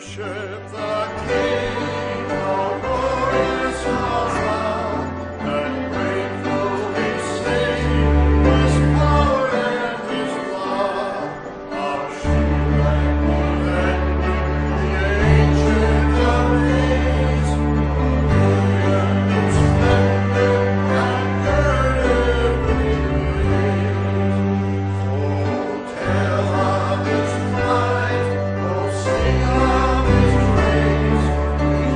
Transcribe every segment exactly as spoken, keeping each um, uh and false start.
worship the King, all glorious Hosanna, and grateful we sing His power and His blood, our shield and defender, the Ancient of Days, brilliant in splendor and girded with grace. Oh, tell of His might, oh, sing of His praise.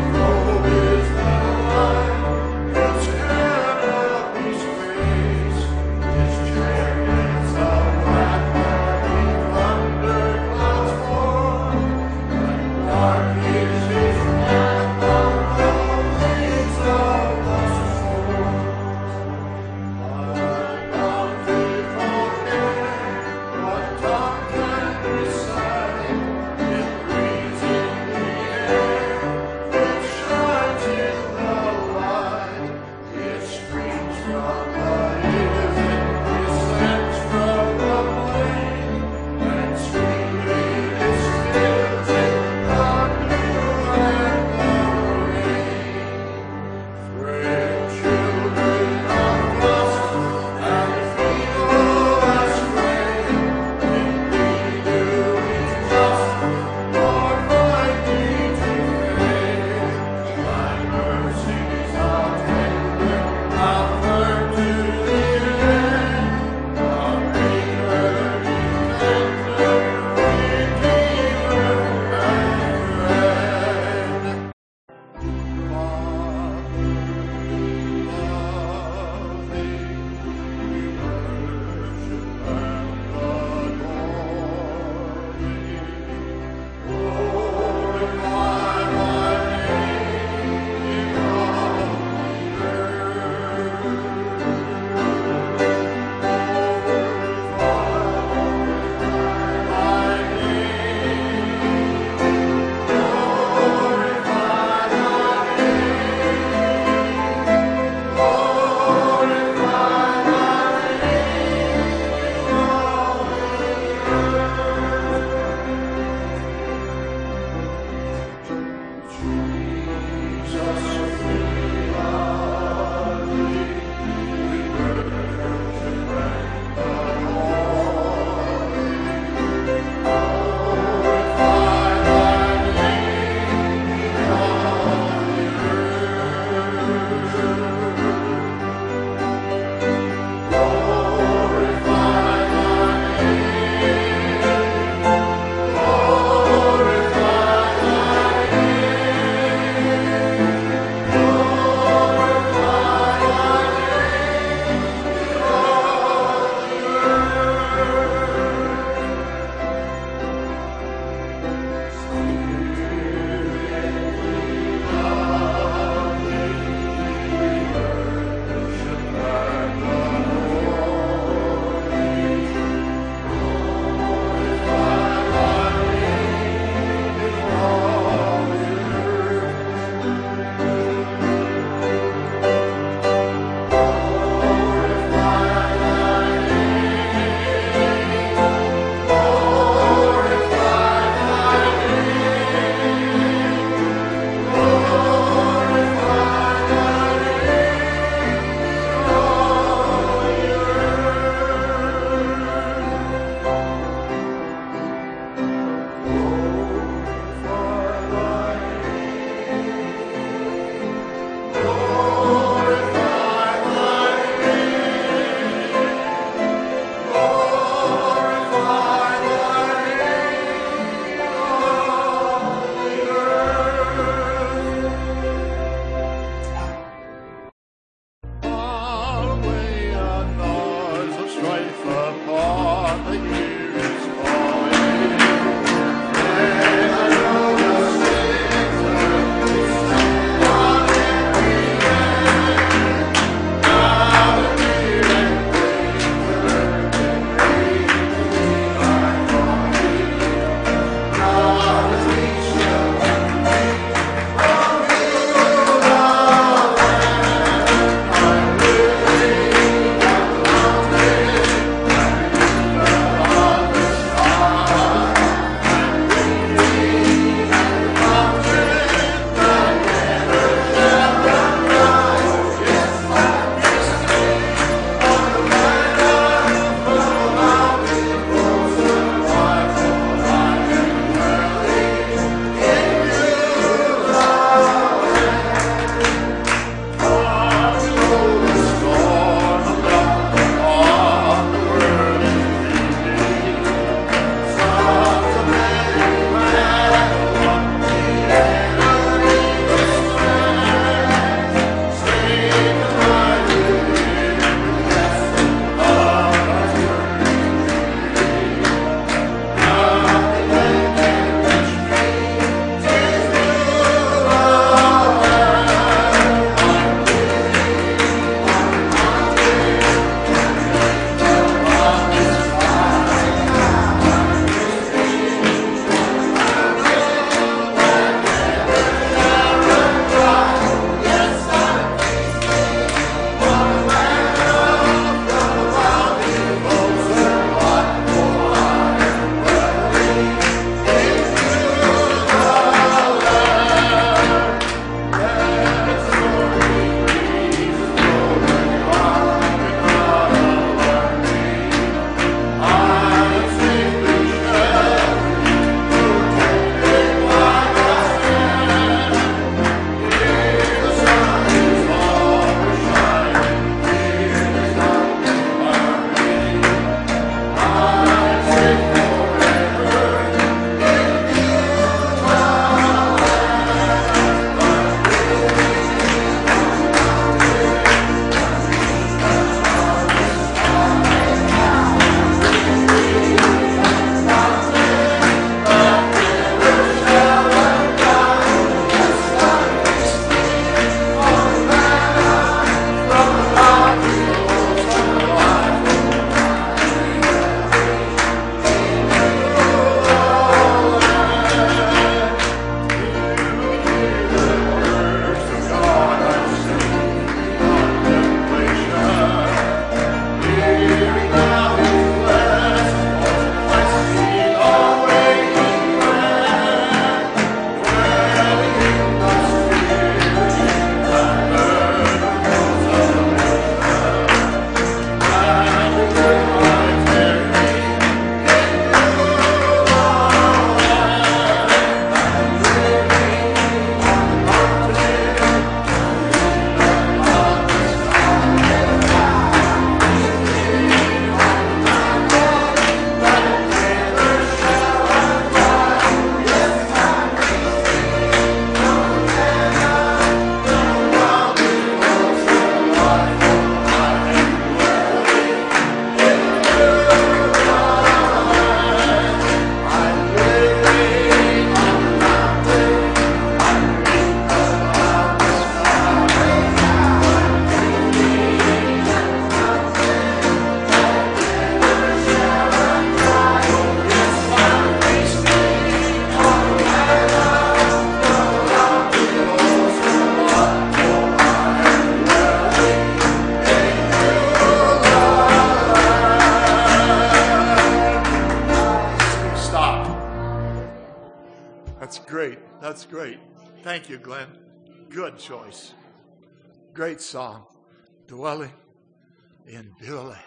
That's great. That's great. Thank you, Glenn. Good choice. Great song. Dwelling in Beulah.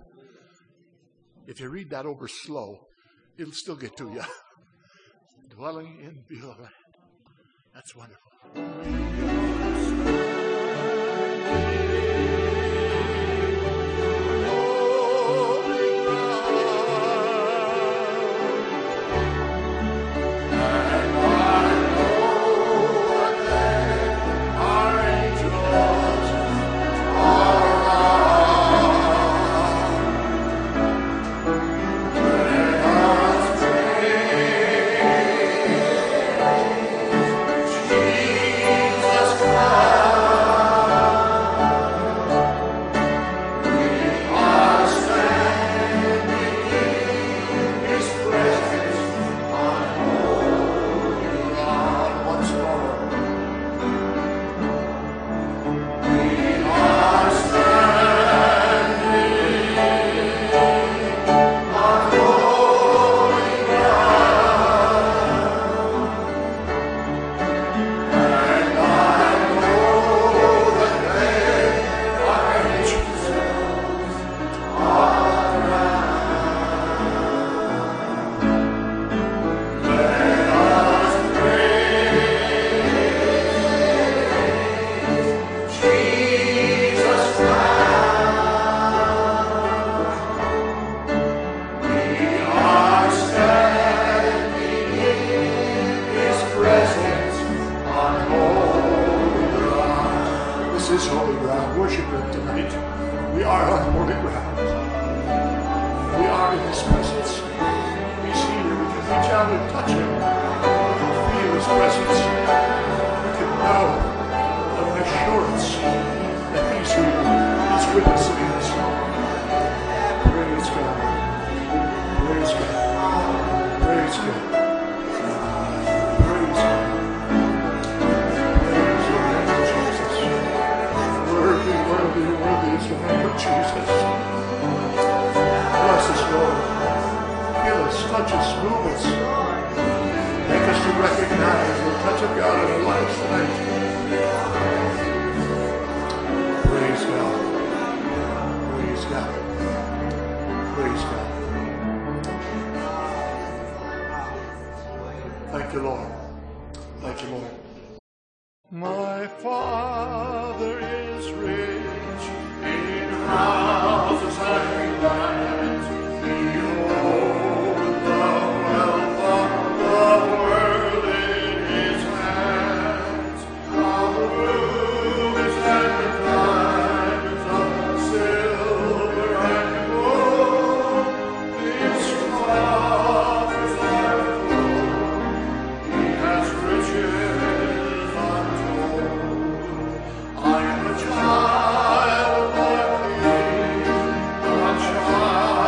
If you read that over slow, it'll still get to you. Dwelling in Beulah. That's wonderful. Child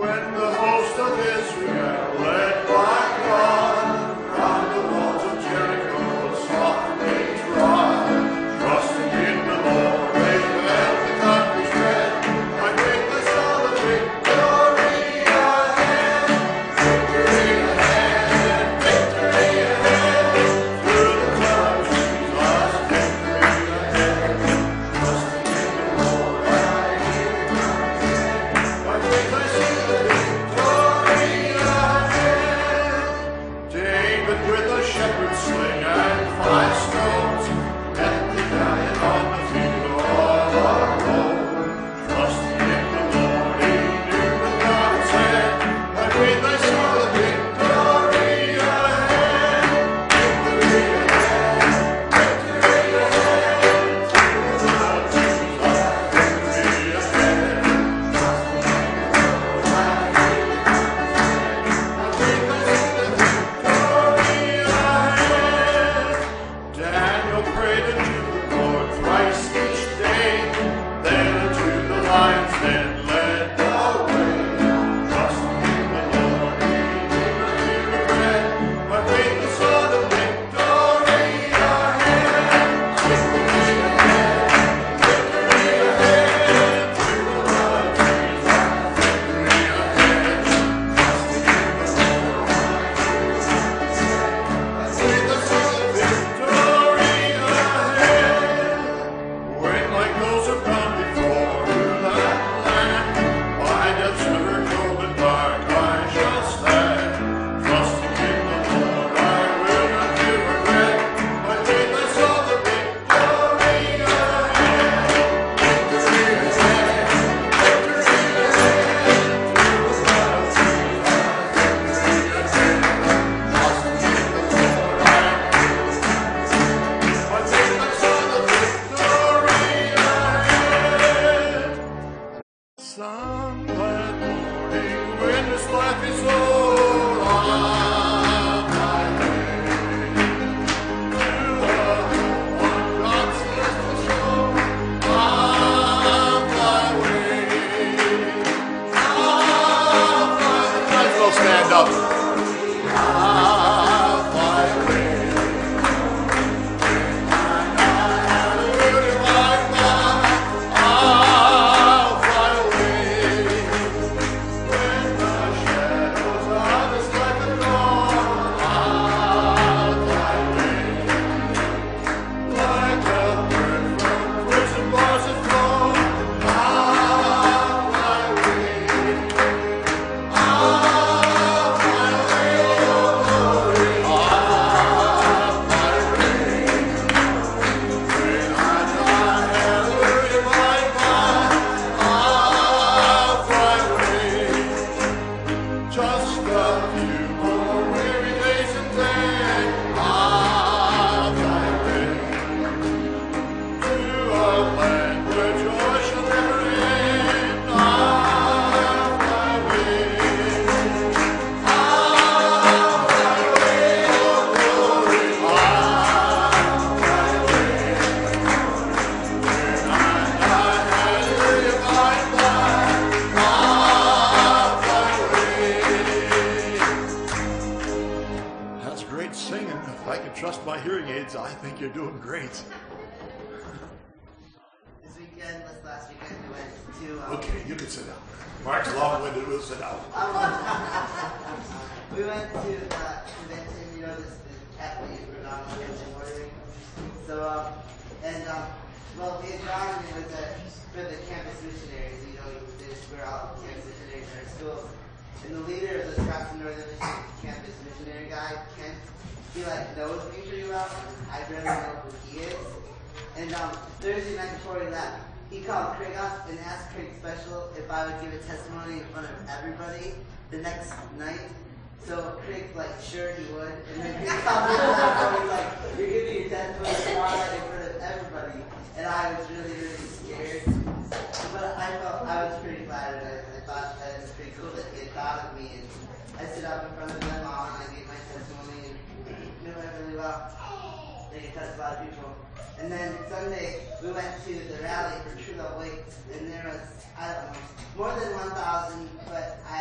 I don't know, more than one thousand, but I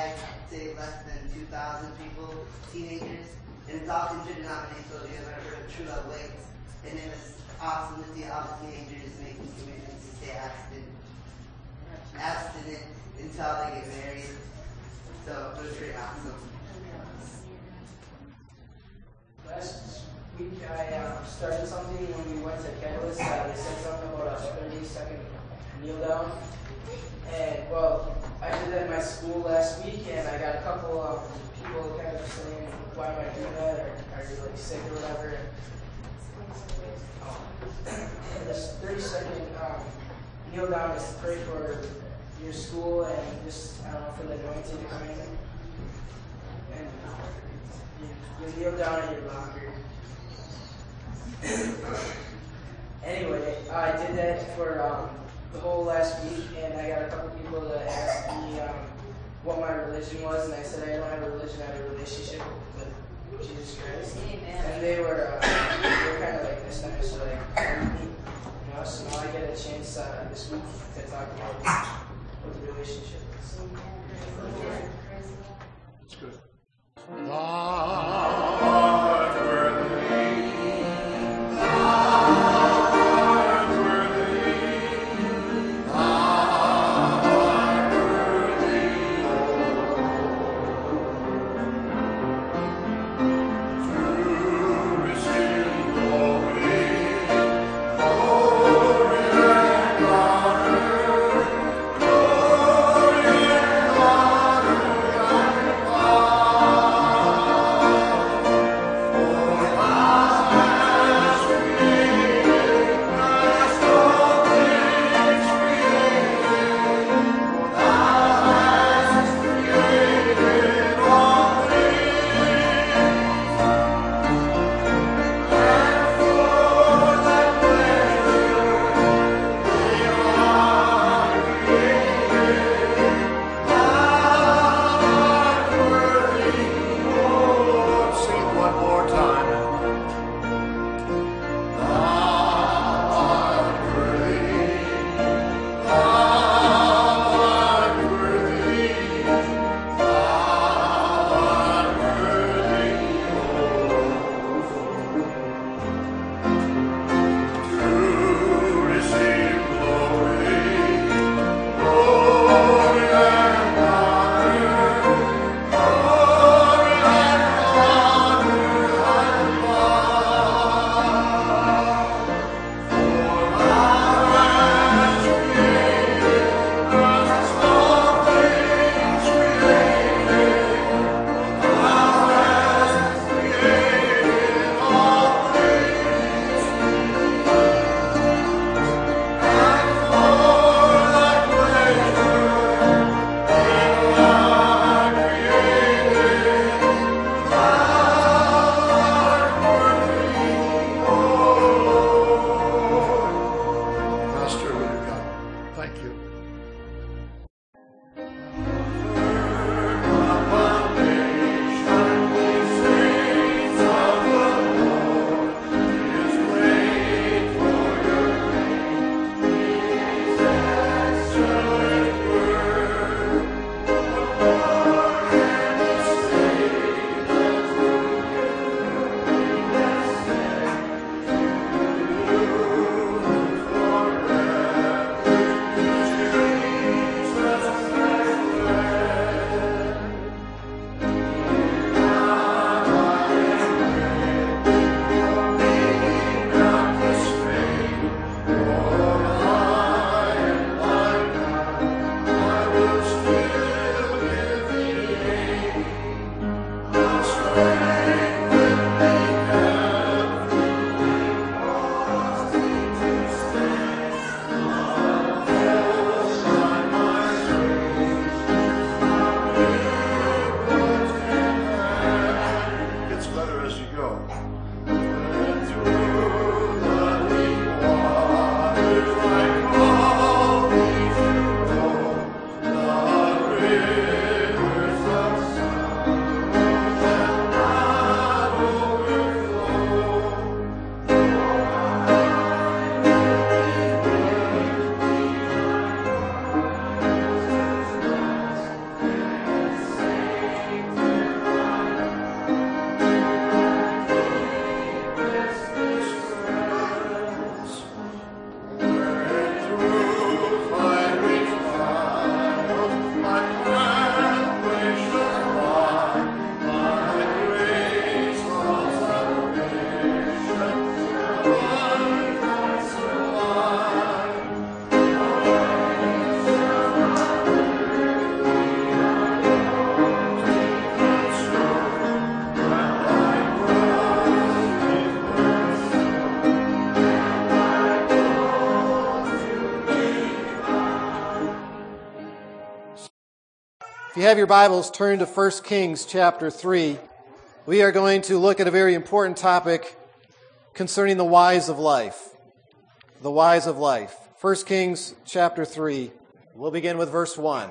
say less than two thousand people, teenagers, and it's all interdenominational. You ever heard of True Love Waits? And it was awesome to see all the teenagers making commitments to stay abstinent, abstinent until they get married. So it was pretty awesome. Last week I uh, started something when we went to Catalyst. Uh, they said something about a thirty second kneel down. And well, I did that in my school last week, and I got a couple of people kind of saying, why am I doing that? Or are you like sick or whatever? And this thirty second um, kneel down is to pray for your school and just, I don't know, for the anointing to come in. And you, you kneel down in your locker. Anyway, I did that for um, the whole last week, and I got a couple people that asked me um, what my religion was, and I said I don't have a religion, I have a relationship with Jesus Christ. Amen. And they were, uh, they were kind of like this time, so like, you know, so now I get a chance uh, this week to talk about what the relationship is. That's good. Thou art worthy. Glory and honor, glory and honor. If you have your Bibles, turn to First Kings chapter three. We are going to look at a very important topic concerning the whys of life. The whys of life. First Kings chapter three. We'll begin with verse one.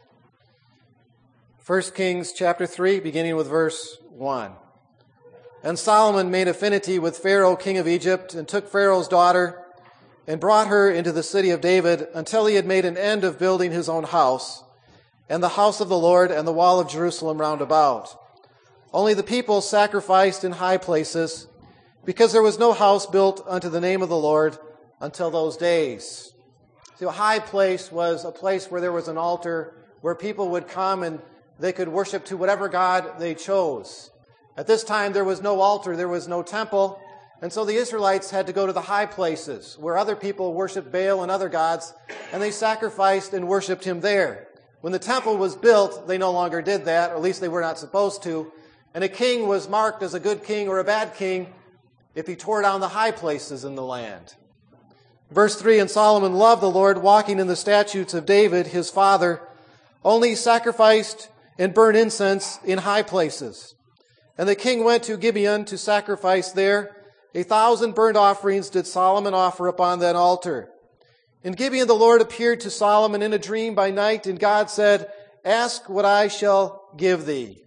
First Kings chapter three, beginning with verse one. And Solomon made affinity with Pharaoh, king of Egypt, and took Pharaoh's daughter, and brought her into the city of David, until he had made an end of building his own house, and the house of the Lord, and the wall of Jerusalem round about. Only the people sacrificed in high places, because there was no house built unto the name of the Lord until those days. So a high place was a place where there was an altar, where people would come and they could worship to whatever God they chose. At this time, there was no altar, there was no temple, and so the Israelites had to go to the high places, where other people worshiped Baal and other gods, and they sacrificed and worshiped him there. When the temple was built, they no longer did that, or at least they were not supposed to, and a king was marked as a good king or a bad king if he tore down the high places in the land. Verse three, and Solomon loved the Lord, walking in the statutes of David, his father, only sacrificed and burned incense in high places. And the king went to Gibeon to sacrifice there. A thousand burnt offerings did Solomon offer upon that altar. In Gibeon the Lord appeared to Solomon in a dream by night, and God said, ask what I shall give thee.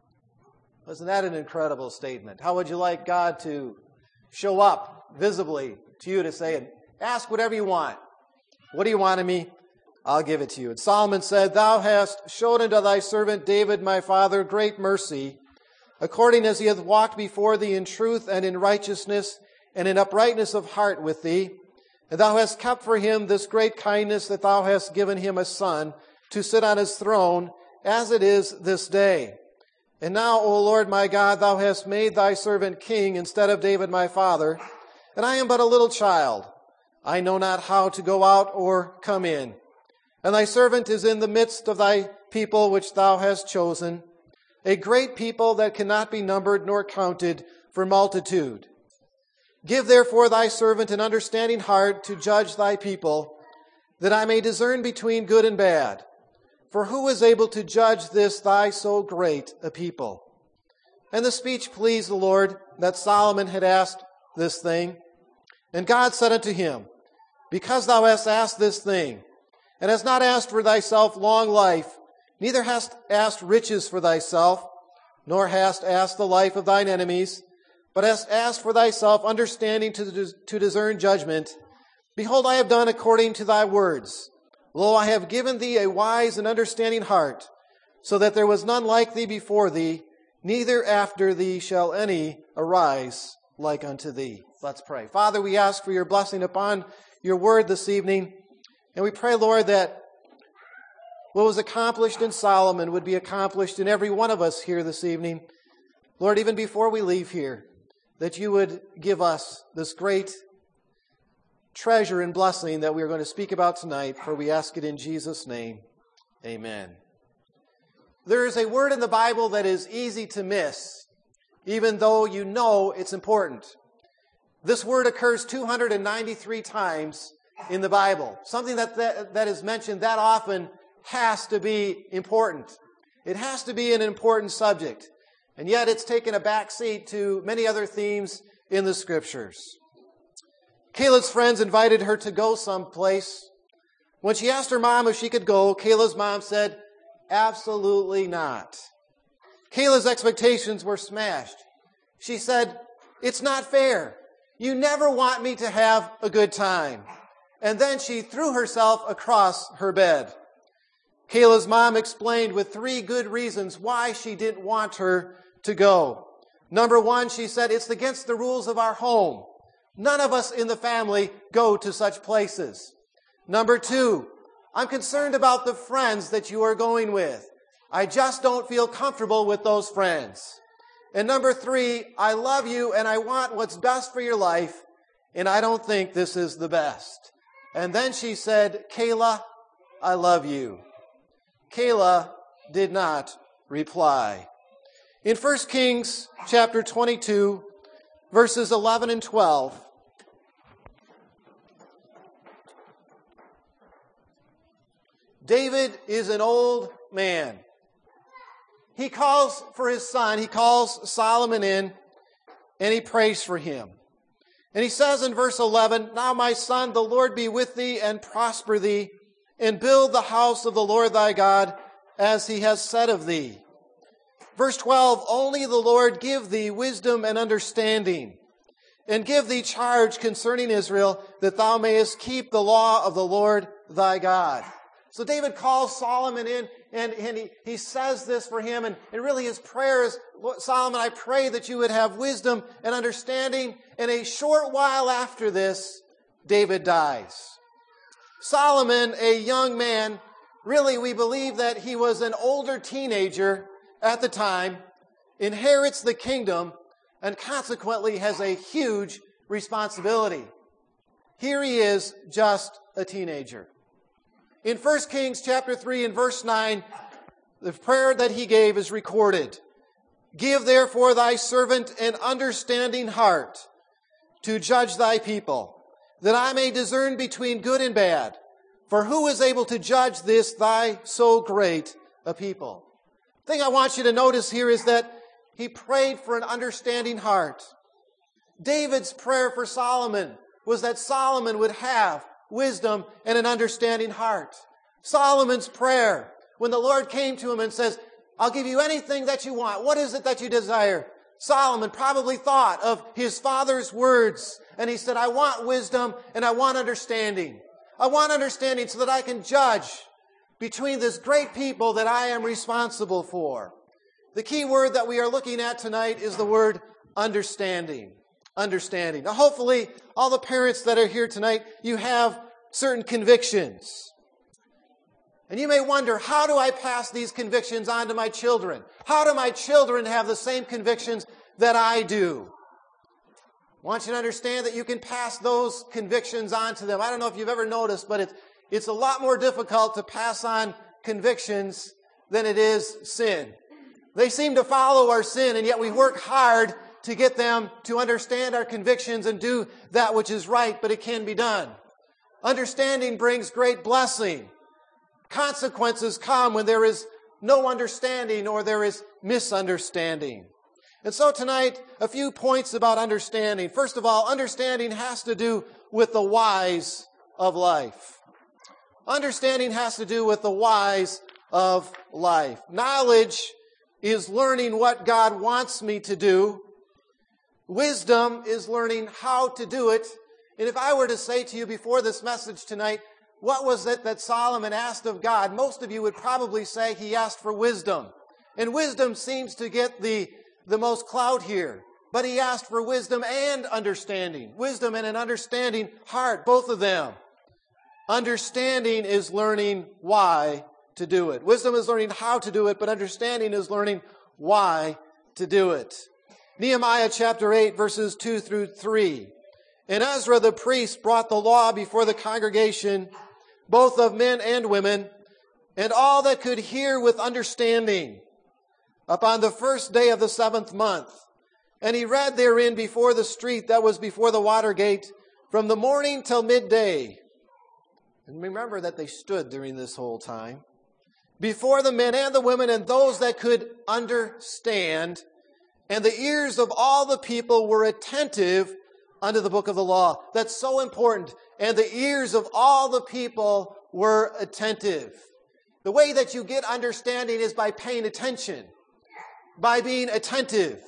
Wasn't that an incredible statement? How would you like God to show up visibly to you to say, ask whatever you want. What do you want of me? I'll give it to you. And Solomon said, thou hast showed unto thy servant David my father great mercy, according as he hath walked before thee in truth and in righteousness and in uprightness of heart with thee. And thou hast kept for him this great kindness, that thou hast given him a son to sit on his throne, as it is this day. And now, O Lord my God, thou hast made thy servant king instead of David my father, and I am but a little child. I know not how to go out or come in. And thy servant is in the midst of thy people which thou hast chosen, a great people that cannot be numbered nor counted for multitude. Give therefore thy servant an understanding heart to judge thy people, that I may discern between good and bad. For who is able to judge this thy so great a people? And the speech pleased the Lord, that Solomon had asked this thing. And God said unto him, because thou hast asked this thing, and hast not asked for thyself long life, neither hast asked riches for thyself, nor hast asked the life of thine enemies, but hast asked for thyself understanding to, to discern judgment. Behold, I have done according to thy words. Lo, I have given thee a wise and understanding heart, so that there was none like thee before thee, neither after thee shall any arise like unto thee. Let's pray. Father, we ask for your blessing upon your word this evening, and we pray, Lord, that what was accomplished in Solomon would be accomplished in every one of us here this evening. Lord, even before we leave here, that you would give us this great treasure and blessing that we are going to speak about tonight, for we ask it in Jesus' name. Amen. There is a word in the Bible that is easy to miss, even though you know it's important. This word occurs two hundred ninety-three times in the Bible. Something that, that, that is mentioned that often has to be important. It has to be an important subject. And yet it's taken a back seat to many other themes in the Scriptures. Kayla's friends invited her to go someplace. When she asked her mom if she could go, Kayla's mom said, absolutely not. Kayla's expectations were smashed. She said, it's not fair. You never want me to have a good time. And then she threw herself across her bed. Kayla's mom explained with three good reasons why she didn't want her to go. Number one, she said, it's against the rules of our home. None of us in the family go to such places. Number two, I'm concerned about the friends that you are going with. I just don't feel comfortable with those friends. And number three, I love you and I want what's best for your life, and I don't think this is the best. And then she said, Kayla, I love you. Kayla did not reply. In First Kings chapter twenty-two, verses eleven and twelve, David is an old man. he calls for his son, he calls Solomon in, and he prays for him. And he says in verse eleven, "Now my son, the Lord be with thee and prosper thee, and build the house of the Lord thy God, as he has said of thee." Verse twelve, "Only the Lord give thee wisdom and understanding, and give thee charge concerning Israel, that thou mayest keep the law of the Lord thy God." So David calls Solomon in, and, and he, he says this for him, and, and really his prayer is, "Solomon, I pray that you would have wisdom and understanding." And a short while after this, David dies. Solomon, a young man, really we believe that he was an older teenager at the time, inherits the kingdom, and consequently has a huge responsibility. Here he is, just a teenager. In First Kings chapter three and verse nine, the prayer that he gave is recorded. "Give therefore thy servant an understanding heart to judge thy people, that I may discern between good and bad. For who is able to judge this thy so great a people?" The thing I want you to notice here is that he prayed for an understanding heart. David's prayer for Solomon was that Solomon would have wisdom and an understanding heart. Solomon's prayer, when the Lord came to him and says, "I'll give you anything that you want. What is it that you desire?" Solomon probably thought of his father's words, and he said, "I want wisdom and I want understanding. I want understanding so that I can judge between this great people that I am responsible for." The key word that we are looking at tonight is the word understanding. Understanding. Now, hopefully, all the parents that are here tonight, you have certain convictions. And you may wonder, how do I pass these convictions on to my children? How do my children have the same convictions that I do? I want you to understand that you can pass those convictions on to them. I don't know if you've ever noticed, but it's, it's a lot more difficult to pass on convictions than it is sin. They seem to follow our sin, and yet we work hard to get them to understand our convictions and do that which is right, but it can be done. Understanding brings great blessing. Consequences come when there is no understanding or there is misunderstanding. And so tonight, a few points about understanding. First of all, understanding has to do with the whys of life. Understanding has to do with the whys of life. Knowledge is learning what God wants me to do. Wisdom is learning how to do it. And if I were to say to you before this message tonight, what was it that Solomon asked of God? Most of you would probably say he asked for wisdom. And wisdom seems to get the, the most clout here. But he asked for wisdom and understanding. Wisdom and an understanding heart, both of them. Understanding is learning why to do it. Wisdom is learning how to do it, but understanding is learning why to do it. Nehemiah chapter eight, verses two through three. "And Ezra the priest brought the law before the congregation, both of men and women, and all that could hear with understanding, upon the first day of the seventh month. And he read therein before the street that was before the water gate, from the morning till midday." And remember that they stood during this whole time. "Before the men and the women and those that could understand, and the ears of all the people were attentive unto the book of the law." That's so important. And the ears of all the people were attentive. The way that you get understanding is by paying attention, by being attentive.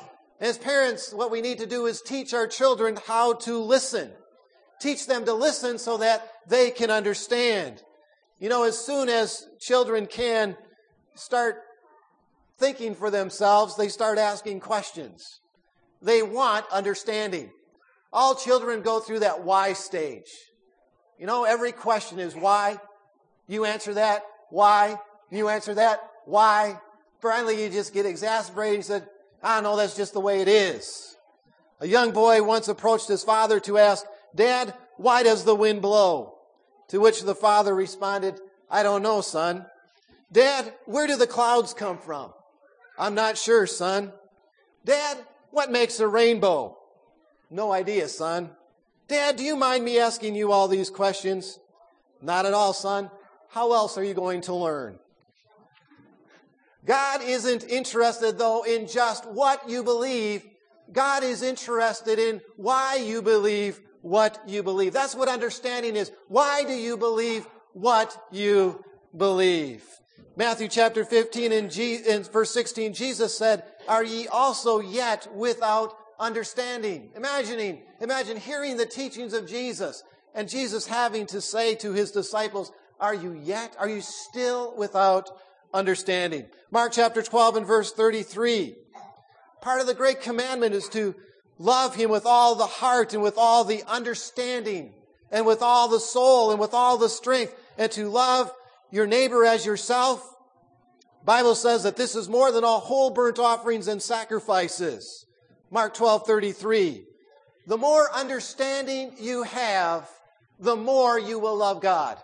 As parents, what we need to do is teach our children how to listen. Teach them to listen so that they can understand. You know, as soon as children can start thinking for themselves, they start asking questions. They want understanding. All children go through that why stage. You know, every question is why. You answer that, why. You answer that, why. Finally, you just get exasperated and said, "I don't know, that's just the way it is." A young boy once approached his father to ask, "Dad, why does the wind blow?" To which the father responded, "I don't know, son." "Dad, where do the clouds come from?" "I'm not sure, son." "Dad, what makes a rainbow?" "No idea, son." "Dad, do you mind me asking you all these questions?" "Not at all, son. How else are you going to learn?" God isn't interested, though, in just what you believe. God is interested in why you believe what you believe. That's what understanding is. Why do you believe what you believe? Matthew chapter fifteen and G- in verse sixteen, Jesus said, "Are ye also yet without understanding?" Imagining, imagine hearing the teachings of Jesus and Jesus having to say to his disciples, "Are you yet? Are you still without understanding?" Mark chapter twelve and verse thirty-three. Part of the great commandment is to love him with all the heart and with all the understanding and with all the soul and with all the strength, and to love your neighbor as yourself. The Bible says that this is more than all whole burnt offerings and sacrifices. Mark twelve thirty-three. The more understanding you have, the more you will love God.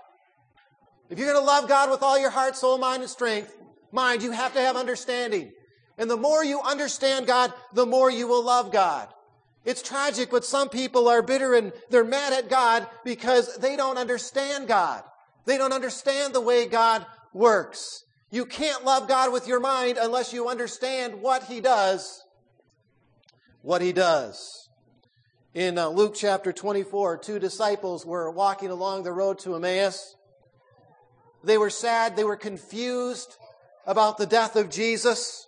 If you're going to love God with all your heart, soul, mind, and strength, mind, you have to have understanding. And the more you understand God, the more you will love God. It's tragic, but some people are bitter and they're mad at God because they don't understand God. They don't understand the way God works. You can't love God with your mind unless you understand what He does. What He does. In uh, Luke chapter twenty-four, two disciples were walking along the road to Emmaus. They were sad. They were confused about the death of Jesus.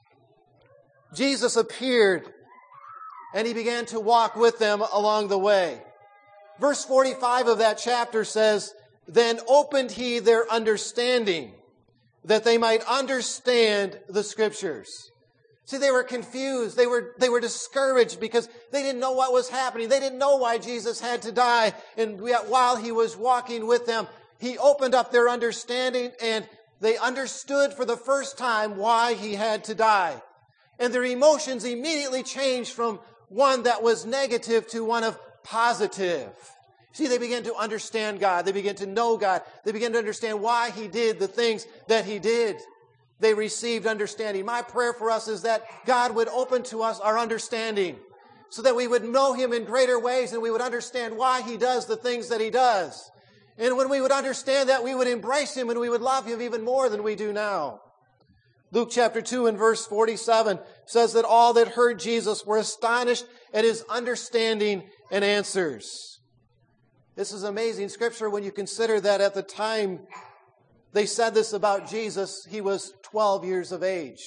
Jesus appeared and He began to walk with them along the way. Verse forty-five of that chapter says, "Then opened He their understanding, that they might understand the Scriptures." See, they were confused. They were, they were discouraged because they didn't know what was happening. They didn't know why Jesus had to die. And while He was walking with them, He opened up their understanding and they understood for the first time why He had to die. And their emotions immediately changed from one that was negative to one of positive. See, they began to understand God. They began to know God. They began to understand why He did the things that He did. They received understanding. My prayer for us is that God would open to us our understanding so that we would know Him in greater ways and we would understand why He does the things that He does. And when we would understand that, we would embrace Him and we would love Him even more than we do now. Luke chapter two and verse forty-seven says that all that heard Jesus were astonished at His understanding and answers. This is amazing scripture when you consider that at the time they said this about Jesus, He was twelve years of age.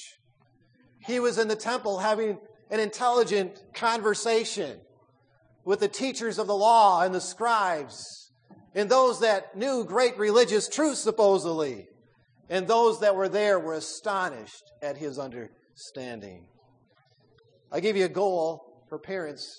He was in the temple having an intelligent conversation with the teachers of the law and the scribes and those that knew great religious truth supposedly. And those that were there were astonished at His understanding. I give you a goal for parents.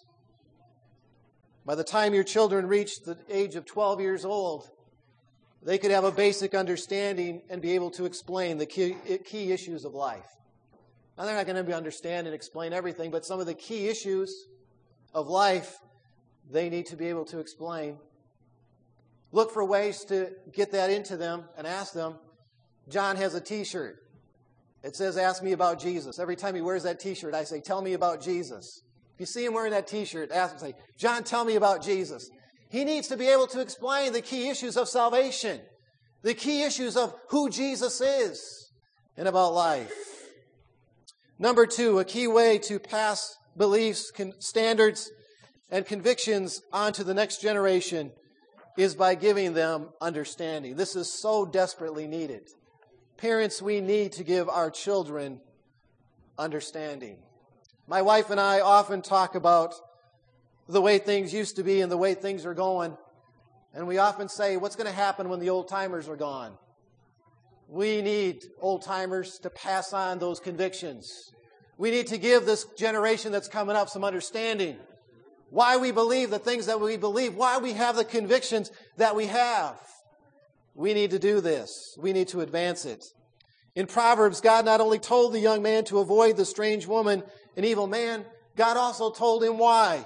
By the time your children reach the age of twelve years old, they could have a basic understanding and be able to explain the key, key issues of life. Now, they're not going to understand and explain everything, but some of the key issues of life, they need to be able to explain. Look for ways to get that into them and ask them. John has a t-shirt. It says, "Ask me about Jesus." Every time he wears that t-shirt, I say, "Tell me about Jesus." If you see him wearing that t-shirt, ask him, say, "John, tell me about Jesus." He needs to be able to explain the key issues of salvation, the key issues of who Jesus is, and about life. Number two, a key way to pass beliefs, con- standards, and convictions on to the next generation is by giving them understanding. This is so desperately needed. Parents, we need to give our children understanding. My wife and I often talk about the way things used to be and the way things are going. And we often say, what's going to happen when the old timers are gone? We need old timers to pass on those convictions. We need to give this generation that's coming up some understanding. Why we believe the things that we believe, why we have the convictions that we have. We need to do this. We need to advance it. In Proverbs, God not only told the young man to avoid the strange woman, an evil man, God also told him why.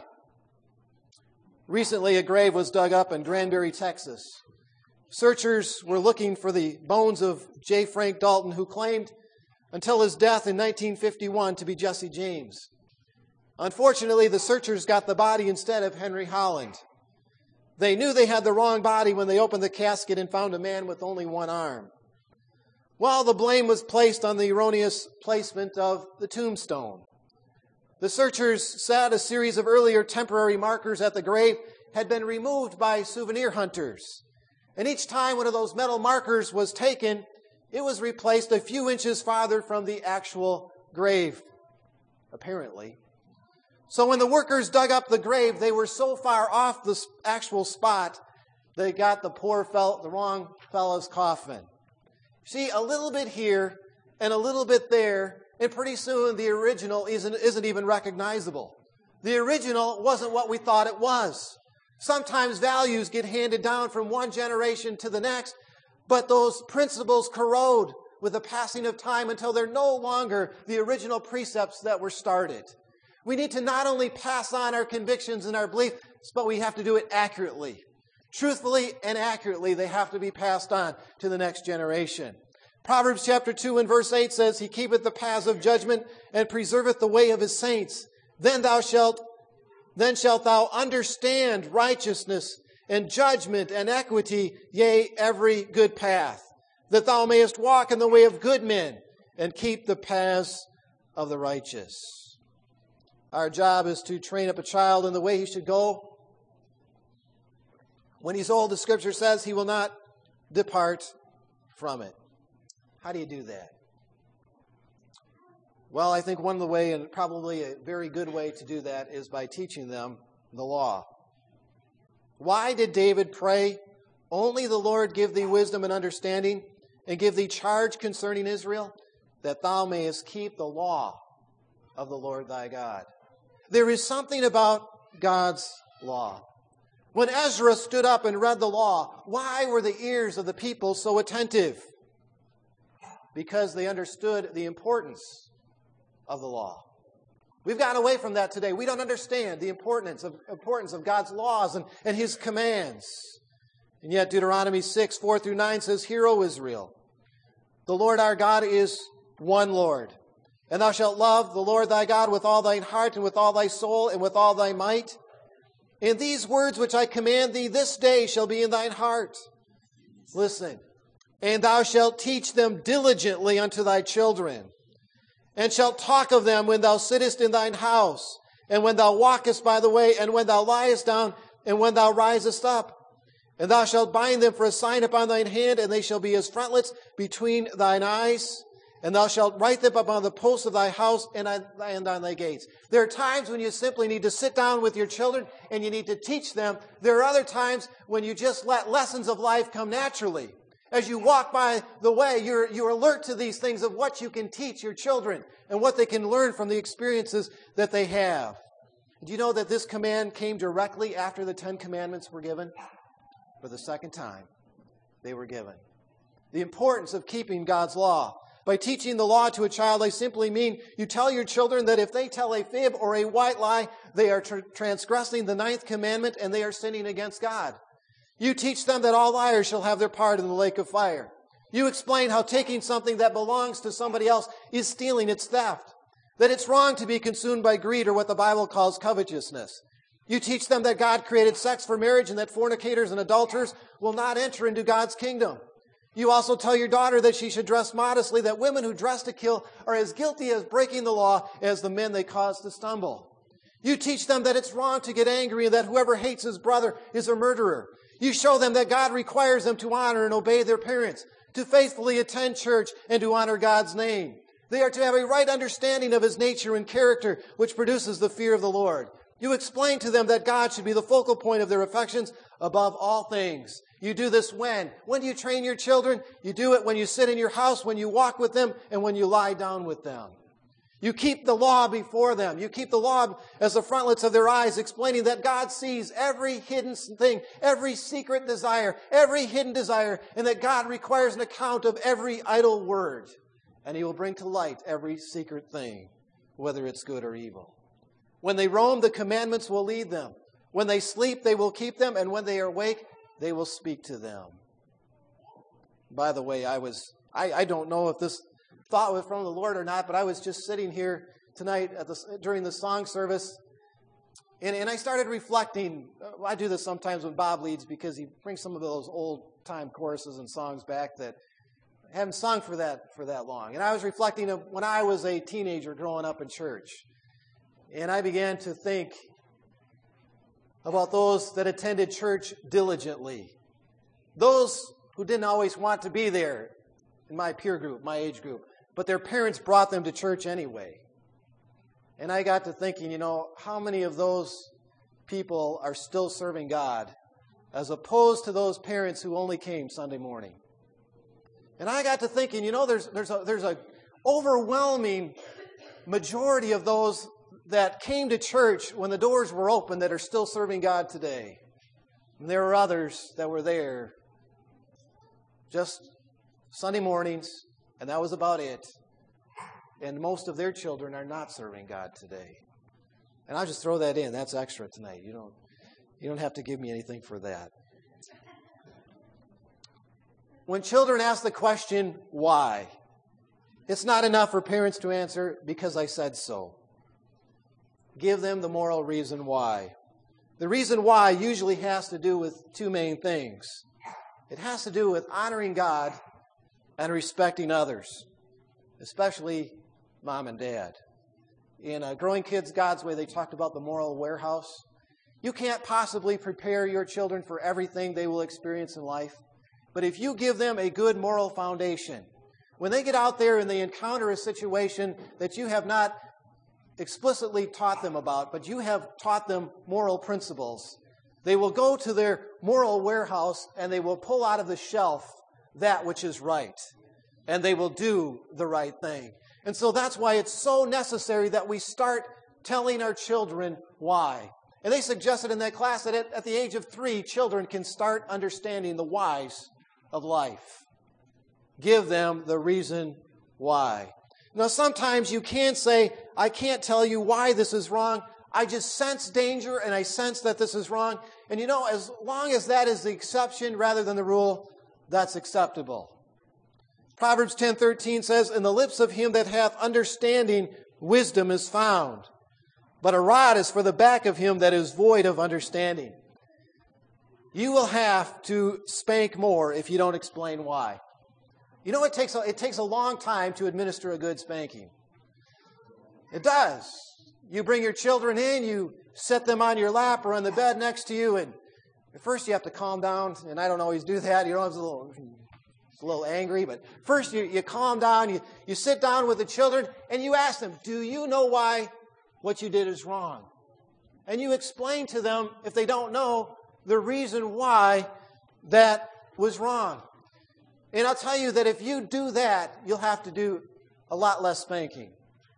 Recently, a grave was dug up in Granbury, Texas. Searchers were looking for the bones of J. Frank Dalton, who claimed until his death in nineteen fifty-one to be Jesse James. Unfortunately, the searchers got the body instead of Henry Holland. They knew they had the wrong body when they opened the casket and found a man with only one arm. Well, the blame was placed on the erroneous placement of the tombstone. The searchers said a series of earlier temporary markers at the grave had been removed by souvenir hunters. And each time one of those metal markers was taken, it was replaced a few inches farther from the actual grave, apparently. So when the workers dug up the grave, they were so far off the actual spot, they got the poor fell, the wrong fellow's coffin. See, a little bit here and a little bit there, and pretty soon the original isn't, isn't even recognizable. The original wasn't what we thought it was. Sometimes values get handed down from one generation to the next, but those principles corrode with the passing of time until they're no longer the original precepts that were started. We need to not only pass on our convictions and our beliefs, but we have to do it accurately. Truthfully and accurately, they have to be passed on to the next generation. Proverbs chapter two and verse eight says, He keepeth the paths of judgment and preserveth the way of his saints. Then thou shalt, then shalt thou understand righteousness and judgment and equity, yea, every good path, that thou mayest walk in the way of good men and keep the paths of the righteous. Our job is to train up a child in the way he should go. When he's old, the Scripture says he will not depart from it. How do you do that? Well, I think one of the way, and probably a very good way to do that, is by teaching them the law. Why did David pray, Only the Lord give thee wisdom and understanding, and give thee charge concerning Israel, that thou mayest keep the law of the Lord thy God? There is something about God's law. When Ezra stood up and read the law, why were the ears of the people so attentive? Because they understood the importance of the law. We've gotten away from that today. We don't understand the importance of, importance of God's laws and, and His commands. And yet Deuteronomy six, four through nine says, Hear, O Israel, the Lord our God is one Lord. And thou shalt love the Lord thy God with all thine heart and with all thy soul and with all thy might. And these words which I command thee this day shall be in thine heart. Listen. And thou shalt teach them diligently unto thy children, and shalt talk of them when thou sittest in thine house, and when thou walkest by the way, and when thou liest down, and when thou risest up. And thou shalt bind them for a sign upon thine hand, and they shall be as frontlets between thine eyes. And thou shalt write them upon the posts of thy house and on thy gates. There are times when you simply need to sit down with your children and you need to teach them. There are other times when you just let lessons of life come naturally. As you walk by the way, you're, you're alert to these things of what you can teach your children and what they can learn from the experiences that they have. Do you know that this command came directly after the Ten Commandments were given? For the second time, they were given. The importance of keeping God's law. By teaching the law to a child, I simply mean you tell your children that if they tell a fib or a white lie, they are tr- transgressing the ninth commandment and they are sinning against God. You teach them that all liars shall have their part in the lake of fire. You explain how taking something that belongs to somebody else is stealing, it's theft. That it's wrong to be consumed by greed or what the Bible calls covetousness. You teach them that God created sex for marriage and that fornicators and adulterers will not enter into God's kingdom. You also tell your daughter that she should dress modestly, that women who dress to kill are as guilty as breaking the law as the men they cause to stumble. You teach them that it's wrong to get angry and that whoever hates his brother is a murderer. You show them that God requires them to honor and obey their parents, to faithfully attend church, and to honor God's name. They are to have a right understanding of His nature and character, which produces the fear of the Lord. You explain to them that God should be the focal point of their affections above all things. You do this when? When do you train your children? You do it when you sit in your house, when you walk with them, and when you lie down with them. You keep the law before them. You keep the law as the frontlets of their eyes, explaining that God sees every hidden thing, every secret desire, every hidden desire, and that God requires an account of every idle word. And He will bring to light every secret thing, whether it's good or evil. When they roam, the commandments will lead them. When they sleep, they will keep them, and when they are awake, they will speak to them. By the way, I was, I, I don't know if this thought was from the Lord or not, but I was just sitting here tonight at the, during the song service, and, and I started reflecting. I do this sometimes when Bob leads because he brings some of those old-time choruses and songs back that haven't sung for that for that long. And I was reflecting of when I was a teenager growing up in church. And I began to think about those that attended church diligently. Those who didn't always want to be there in my peer group, my age group, but their parents brought them to church anyway. And I got to thinking, you know, how many of those people are still serving God as opposed to those parents who only came Sunday morning? And I got to thinking, you know, there's there's a there's a overwhelming majority of those that came to church when the doors were open that are still serving God today. And there were others that were there just Sunday mornings, and that was about it. And most of their children are not serving God today. And I'll just throw that in. That's extra tonight. You don't, you don't have to give me anything for that. When children ask the question, why? It's not enough for parents to answer, because I said so. Give them the moral reason why. The reason why usually has to do with two main things. It has to do with honoring God and respecting others, especially mom and dad. In uh, Growing Kids God's Way, they talked about the moral warehouse. You can't possibly prepare your children for everything they will experience in life. But if you give them a good moral foundation, when they get out there and they encounter a situation that you have not explicitly taught them about, but you have taught them moral principles, they will go to their moral warehouse and they will pull out of the shelf that which is right. And they will do the right thing. And so that's why it's so necessary that we start telling our children why. And they suggested in that class that at, at the age of three, children can start understanding the whys of life. Give them the reason why. Now, sometimes you can say, I can't tell you why this is wrong. I just sense danger and I sense that this is wrong. And you know, as long as that is the exception rather than the rule, that's acceptable. Proverbs ten thirteen says, in the lips of him that hath understanding, wisdom is found. But a rod is for the back of him that is void of understanding. You will have to spank more if you don't explain why. You know, it takes a, it takes a long time to administer a good spanking. It does. You bring your children in, you set them on your lap or on the bed next to you, and at first you have to calm down, and I don't always do that. You know, it's a little, it's a little angry, but first you, you calm down, you, you sit down with the children, and you ask them, do you know why what you did is wrong? And you explain to them, if they don't know, the reason why that was wrong. And I'll tell you that if you do that, you'll have to do a lot less spanking.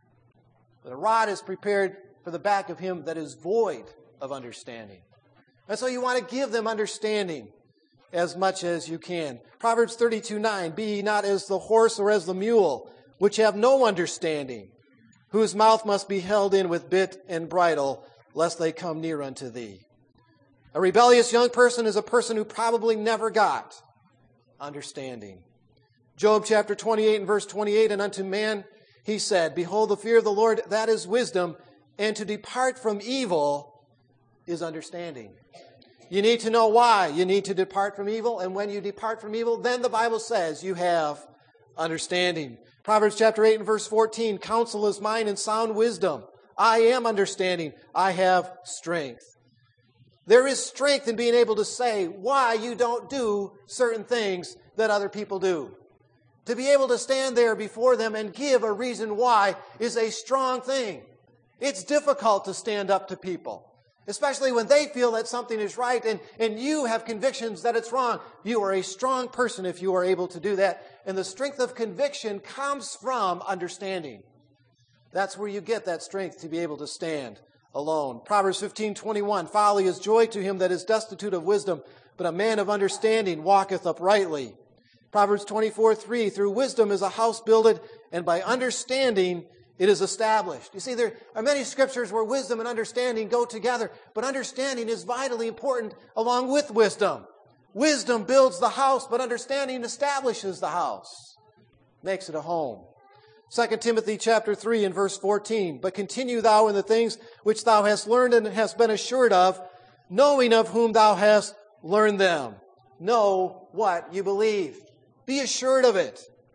But a rod is prepared for the back of him that is void of understanding. And so you want to give them understanding as much as you can. Proverbs thirty-two nine, be ye not as the horse or as the mule, which have no understanding, whose mouth must be held in with bit and bridle, lest they come near unto thee. A rebellious young person is a person who probably never got understanding. Job chapter twenty-eight and verse twenty-eight, and unto man he said, behold, the fear of the Lord, that is wisdom, and to depart from evil is understanding. You need to know why you need to depart from evil, and when you depart from evil, then the Bible says you have understanding. Proverbs chapter eight and verse fourteen, counsel is mine and sound wisdom. I am understanding. I have strength. There is strength in being able to say why you don't do certain things that other people do. To be able to stand there before them and give a reason why is a strong thing. It's difficult to stand up to people, especially when they feel that something is right and, and you have convictions that it's wrong. You are a strong person if you are able to do that. And the strength of conviction comes from understanding. That's where you get that strength to be able to stand alone. Proverbs fifteen twenty-one, folly is joy to him that is destitute of wisdom, but a man of understanding walketh uprightly. Proverbs twenty-four three, through wisdom is a house builded, and by understanding it is established. You see, there are many scriptures where wisdom and understanding go together, but understanding is vitally important along with wisdom. Wisdom builds the house, but understanding establishes the house, makes it a home. Second Timothy chapter three and verse fourteen, but continue thou in the things which thou hast learned and hast been assured of, knowing of whom thou hast learned them. Know what you believe. Be assured of it.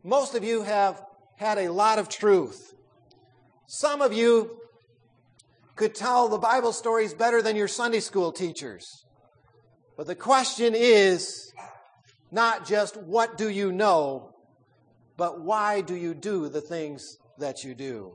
most of you have had a lot of truth. Some of you could tell the Bible stories better than your Sunday school teachers. But the question is not just what do you know, but why do you do the things that you do?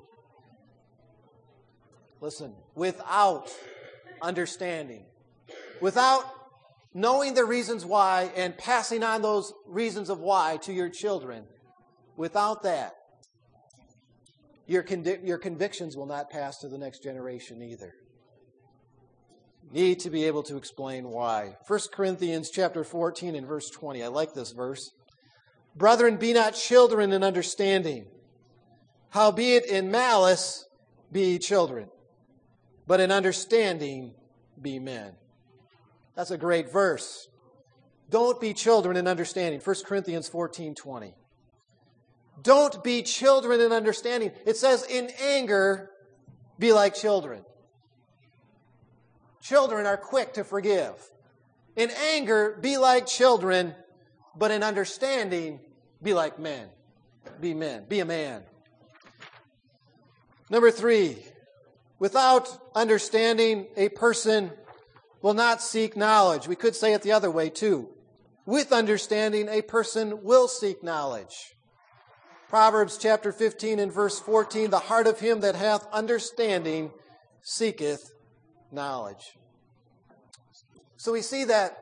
Listen, without understanding, without knowing the reasons why and passing on those reasons of why to your children, without that, your, convic- your convictions will not pass to the next generation either. Need to be able to explain why. First Corinthians chapter fourteen and verse twenty. I like this verse. Brethren, be not children in understanding. Howbeit in malice be ye children, but in understanding be men. That's a great verse. Don't be children in understanding. First Corinthians fourteen twenty. Don't be children in understanding. It says, in anger, be like children. Children are quick to forgive. In anger, be like children, but in understanding, be like men. Be men. Be a man. Number three, without understanding, a person will not seek knowledge. We could say it the other way too. With understanding, a person will seek knowledge. Proverbs chapter fifteen and verse fourteen, the heart of him that hath understanding seeketh knowledge. So we see that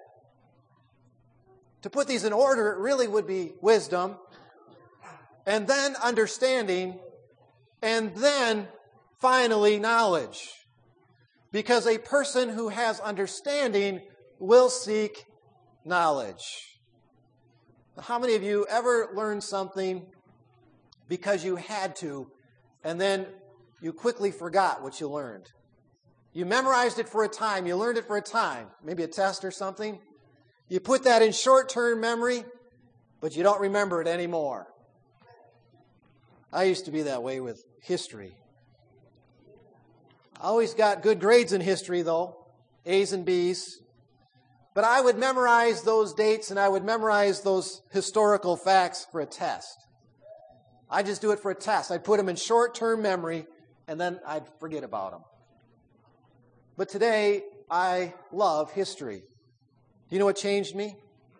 to put these in order, it really would be wisdom, and then understanding, and then finally knowledge. Because a person who has understanding will seek knowledge. How many of you ever learned something because you had to, and then you quickly forgot what you learned? You memorized it for a time, you learned it for a time, maybe a test or something. You put that in short-term memory, but you don't remember it anymore. I used to be that way with history. I always got good grades in history, though, A's and B's. But I would memorize those dates and I would memorize those historical facts for a test. I'd just do it for a test. I'd put them in short-term memory and then I'd forget about them. But today, I love history. Do you know what changed me?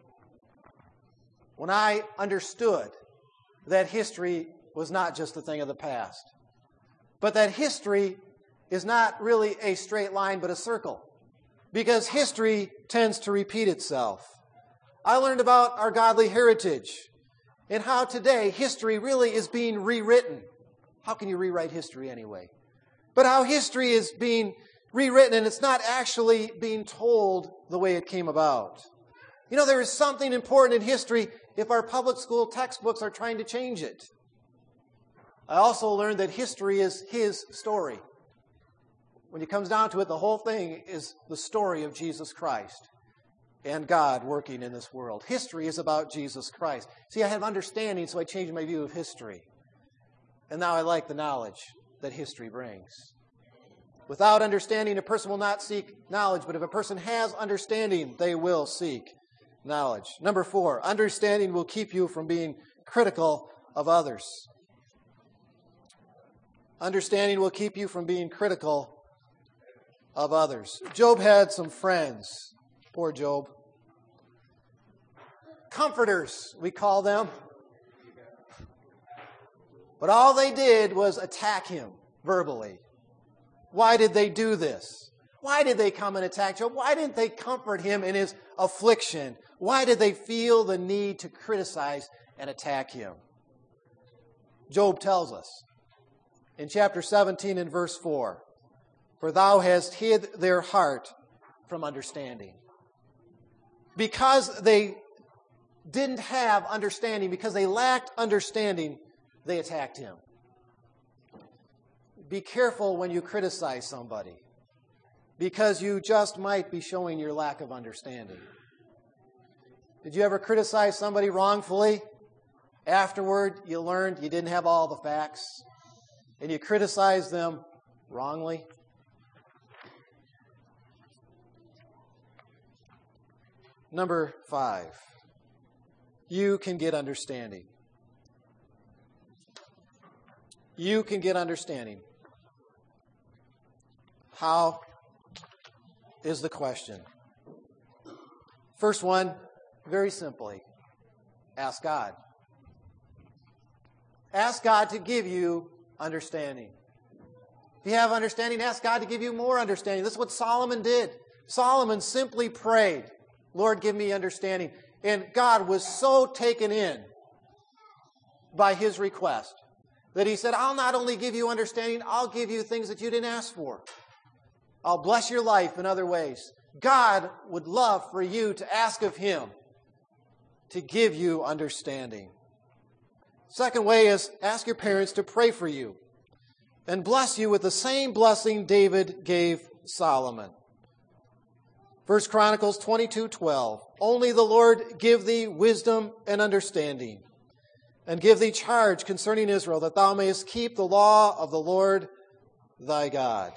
When I understood that history was not just a thing of the past, but that history is not really a straight line, but a circle. Because history tends to repeat itself. I learned about our godly heritage and how today history really is being rewritten. How can you rewrite history anyway? But how history is being rewritten and it's not actually being told the way it came about. You know, there is something important in history if our public school textbooks are trying to change it. I also learned that history is His story. When it comes down to it, the whole thing is the story of Jesus Christ and God working in this world. History is about Jesus Christ. See, I have understanding, so I changed my view of history. And now I like the knowledge that history brings. Without understanding, a person will not seek knowledge, but if a person has understanding, they will seek knowledge. Number four, understanding will keep you from being critical of others. Understanding will keep you from being critical of others. Job had some friends. Poor Job. Comforters, we call them. But all they did was attack him verbally. Why did they do this? Why did they come and attack Job? Why didn't they comfort him in his affliction? Why did they feel the need to criticize and attack him? Job tells us in chapter seventeen and verse four, for thou hast hid their heart from understanding. Because they didn't have understanding, because they lacked understanding, they attacked him. Be careful when you criticize somebody, because you just might be showing your lack of understanding. Did you ever criticize somebody wrongfully? Afterward, you learned you didn't have all the facts, and you criticized them wrongly? Number five, you can get understanding. you can get understanding. How is the question? First one, very simply, ask God. Ask God to give you understanding. If you have understanding, ask God to give you more understanding. This is what Solomon did. Solomon simply prayed, Lord, give me understanding. And God was so taken in by his request that he said, I'll not only give you understanding, I'll give you things that you didn't ask for. I'll bless your life in other ways. God would love for you to ask of him to give you understanding. Second way is ask your parents to pray for you and bless you with the same blessing David gave Solomon. First Chronicles twenty-two twelve. Only the Lord give thee wisdom and understanding, and give thee charge concerning Israel, that thou mayest keep the law of the Lord thy God.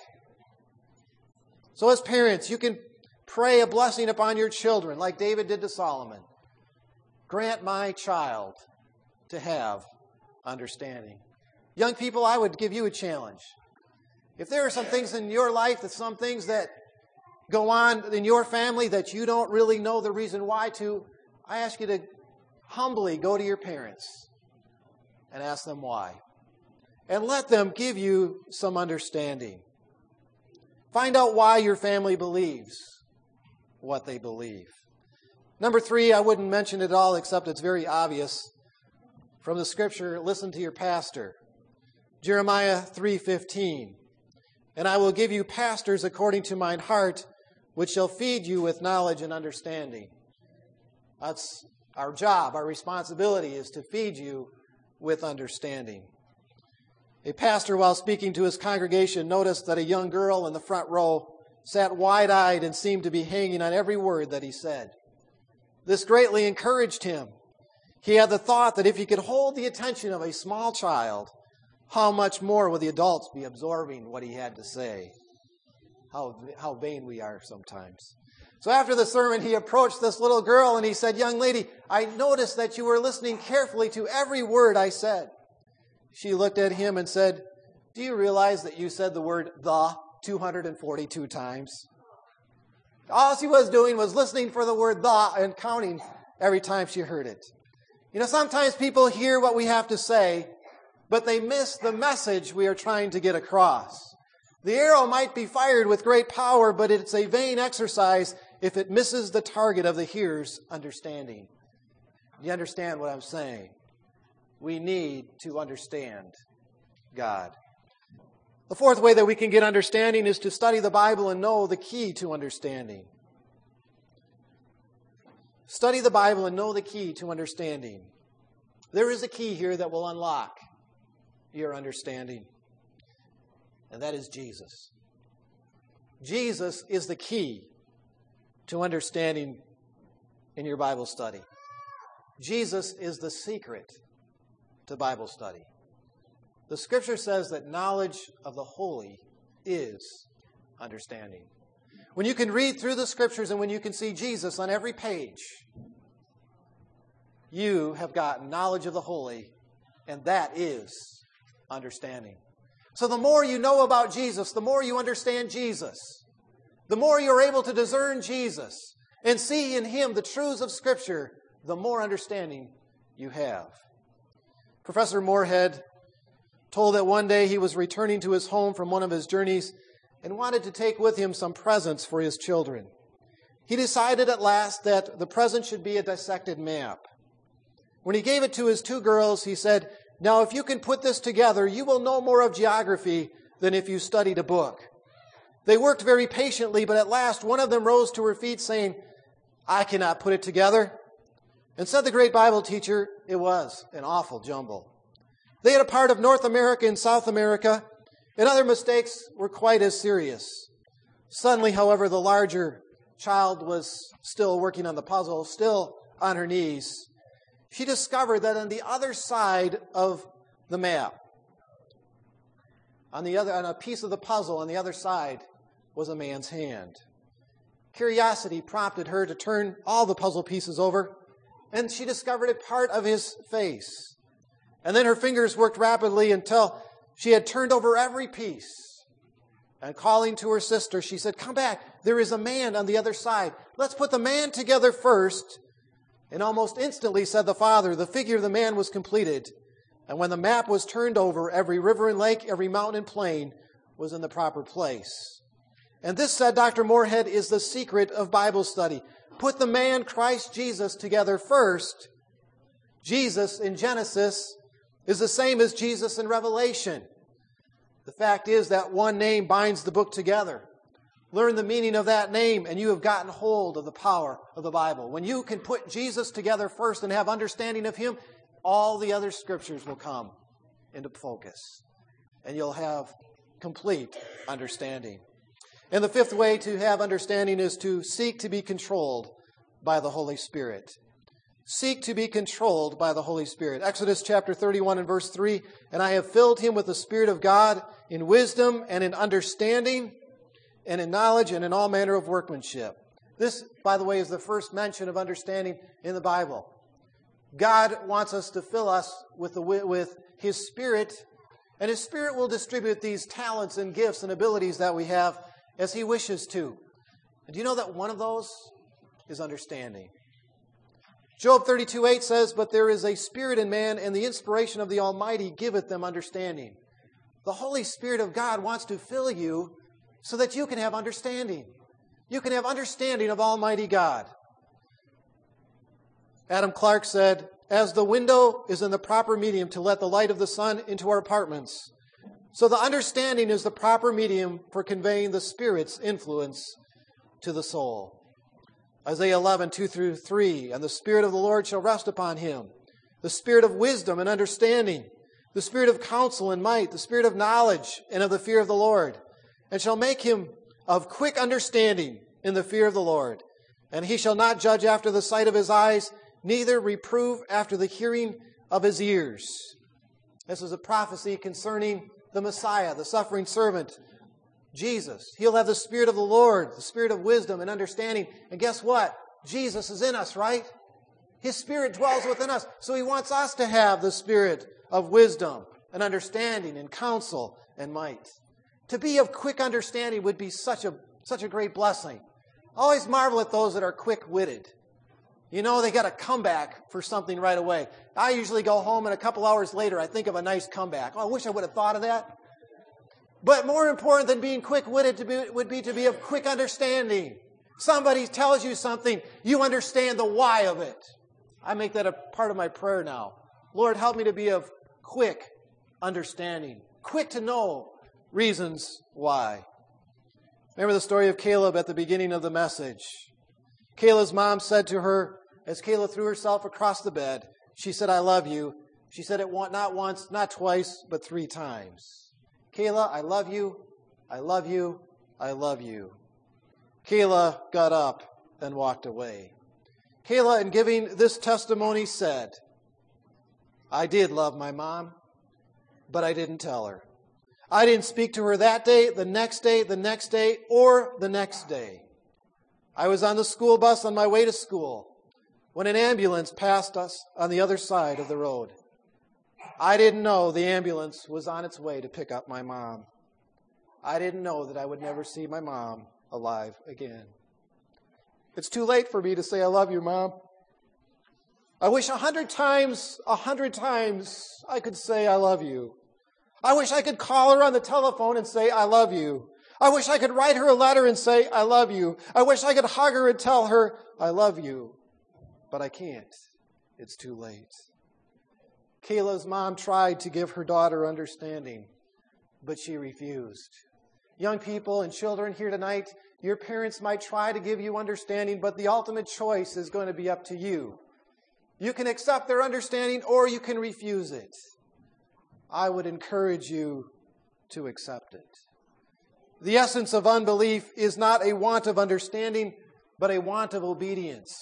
So as parents, you can pray a blessing upon your children, like David did to Solomon. Grant my child to have understanding. Young people, I would give you a challenge. If there are some things in your life, that some things that go on in your family that you don't really know the reason why to, I ask you to humbly go to your parents and ask them why. And let them give you some understanding. Find out why your family believes what they believe. Number three, I wouldn't mention it all, except it's very obvious. From the scripture, listen to your pastor. Jeremiah three fifteen. And I will give you pastors according to mine heart, which shall feed you with knowledge and understanding. That's our job, our responsibility is to feed you with understanding. A pastor, while speaking to his congregation, noticed that a young girl in the front row sat wide-eyed and seemed to be hanging on every word that he said. This greatly encouraged him. He had the thought that if he could hold the attention of a small child, how much more would the adults be absorbing what he had to say? How, how vain we are sometimes. So after the sermon, he approached this little girl and he said, young lady, I noticed that you were listening carefully to every word I said. She looked at him and said, do you realize that you said the word the two hundred forty-two times? All she was doing was listening for the word the and counting every time she heard it. You know, sometimes people hear what we have to say, but they miss the message we are trying to get across. The arrow might be fired with great power, but it's a vain exercise if it misses the target of the hearer's understanding. You understand what I'm saying? We need to understand God. The fourth way that we can get understanding is to study the Bible and know the key to understanding. Study the Bible and know the key to understanding. There is a key here that will unlock your understanding, and that is Jesus. Jesus is the key to understanding in your Bible study. Jesus is the secret to Bible study. The Scripture says that knowledge of the holy is understanding. When you can read through the Scriptures and when you can see Jesus on every page, you have gotten knowledge of the holy, and that is understanding. So the more you know about Jesus, the more you understand Jesus. The more you're able to discern Jesus and see in Him the truths of Scripture, the more understanding you have. Professor Moorhead told that one day he was returning to his home from one of his journeys and wanted to take with him some presents for his children. He decided at last that the present should be a dissected map. When he gave it to his two girls, he said, now if you can put this together, you will know more of geography than if you studied a book. They worked very patiently, but at last one of them rose to her feet saying, I cannot put it together. And said the great Bible teacher, it was an awful jumble. They had a part of North America and South America, and other mistakes were quite as serious. Suddenly, however, the larger child was still working on the puzzle, still on her knees. She discovered that on the other side of the map, on the other, on a piece of the puzzle on the other side, was a man's hand. Curiosity prompted her to turn all the puzzle pieces over, and she discovered a part of his face. And then her fingers worked rapidly until She had turned over every piece. And calling to her sister, she said, "Come back. There is a man on the other side. Let's put the man together first." And almost instantly, said the father, the figure of the man was completed. And when the map was turned over, every river and lake, every mountain and plain was in the proper place. And this, said Doctor Moorhead, is the secret of Bible study. Put the man Christ Jesus together first. Jesus in Genesis is the same as Jesus in Revelation. The fact is that one name binds the book together. Learn the meaning of that name, and you have gotten hold of the power of the Bible. When you can put Jesus together first and have understanding of Him, all the other scriptures will come into focus, and you'll have complete understanding. And the fifth way to have understanding is to seek to be controlled by the Holy Spirit. Seek to be controlled by the Holy Spirit. Exodus chapter thirty-one and verse three, "And I have filled him with the Spirit of God in wisdom and in understanding and in knowledge and in all manner of workmanship." This, by the way, is the first mention of understanding in the Bible. God wants us to fill us with, the, with His Spirit, and His Spirit will distribute these talents and gifts and abilities that we have as He wishes to. And do you know that one of those is understanding? Job thirty-two eight says, "But there is a spirit in man, and the inspiration of the Almighty giveth them understanding." The Holy Spirit of God wants to fill you so that you can have understanding. You can have understanding of Almighty God. Adam Clark said, "As the window is in the proper medium to let the light of the sun into our apartments, so the understanding is the proper medium for conveying the Spirit's influence to the soul." Isaiah eleven two through three, "And the Spirit of the Lord shall rest upon him, the Spirit of wisdom and understanding, the Spirit of counsel and might, the Spirit of knowledge and of the fear of the Lord, and shall make him of quick understanding in the fear of the Lord. And he shall not judge after the sight of his eyes, neither reprove after the hearing of his ears." This is a prophecy concerning the Messiah, the suffering servant, Jesus. He'll have the Spirit of the Lord, the Spirit of wisdom and understanding. And guess what? Jesus is in us, right? His Spirit dwells within us. So He wants us to have the Spirit of wisdom and understanding and counsel and might. To be of quick understanding would be such a such a great blessing. I always marvel at those that are quick-witted. You know, they got a comeback for something right away. I usually go home and a couple hours later I think of a nice comeback. Oh, I wish I would have thought of that. But more important than being quick-witted to be, would be to be of quick understanding. Somebody tells you something, you understand the why of it. I make that a part of my prayer now. Lord, help me to be of quick understanding, quick to know reasons why. Remember the story of Caleb at the beginning of the message. Caleb's mom said to her, as Caleb threw herself across the bed, she said, "I love you." She said it not once, not twice, but three times. "Kayla, I love you, I love you, I love you." Kayla got up and walked away. Kayla, in giving this testimony, said, "I did love my mom, but I didn't tell her. I didn't speak to her that day, the next day, the next day, or the next day. I was on the school bus on my way to school when an ambulance passed us on the other side of the road. I didn't know the ambulance was on its way to pick up my mom. I didn't know that I would never see my mom alive again. It's too late for me to say I love you, Mom. I wish a hundred times, a hundred times I could say I love you. I wish I could call her on the telephone and say I love you. I wish I could write her a letter and say I love you. I wish I could hug her and tell her I love you. But I can't. It's too late." Kayla's mom tried to give her daughter understanding, but she refused. Young people and children here tonight, your parents might try to give you understanding, but the ultimate choice is going to be up to you. You can accept their understanding or you can refuse it. I would encourage you to accept it. The essence of unbelief is not a want of understanding, but a want of obedience.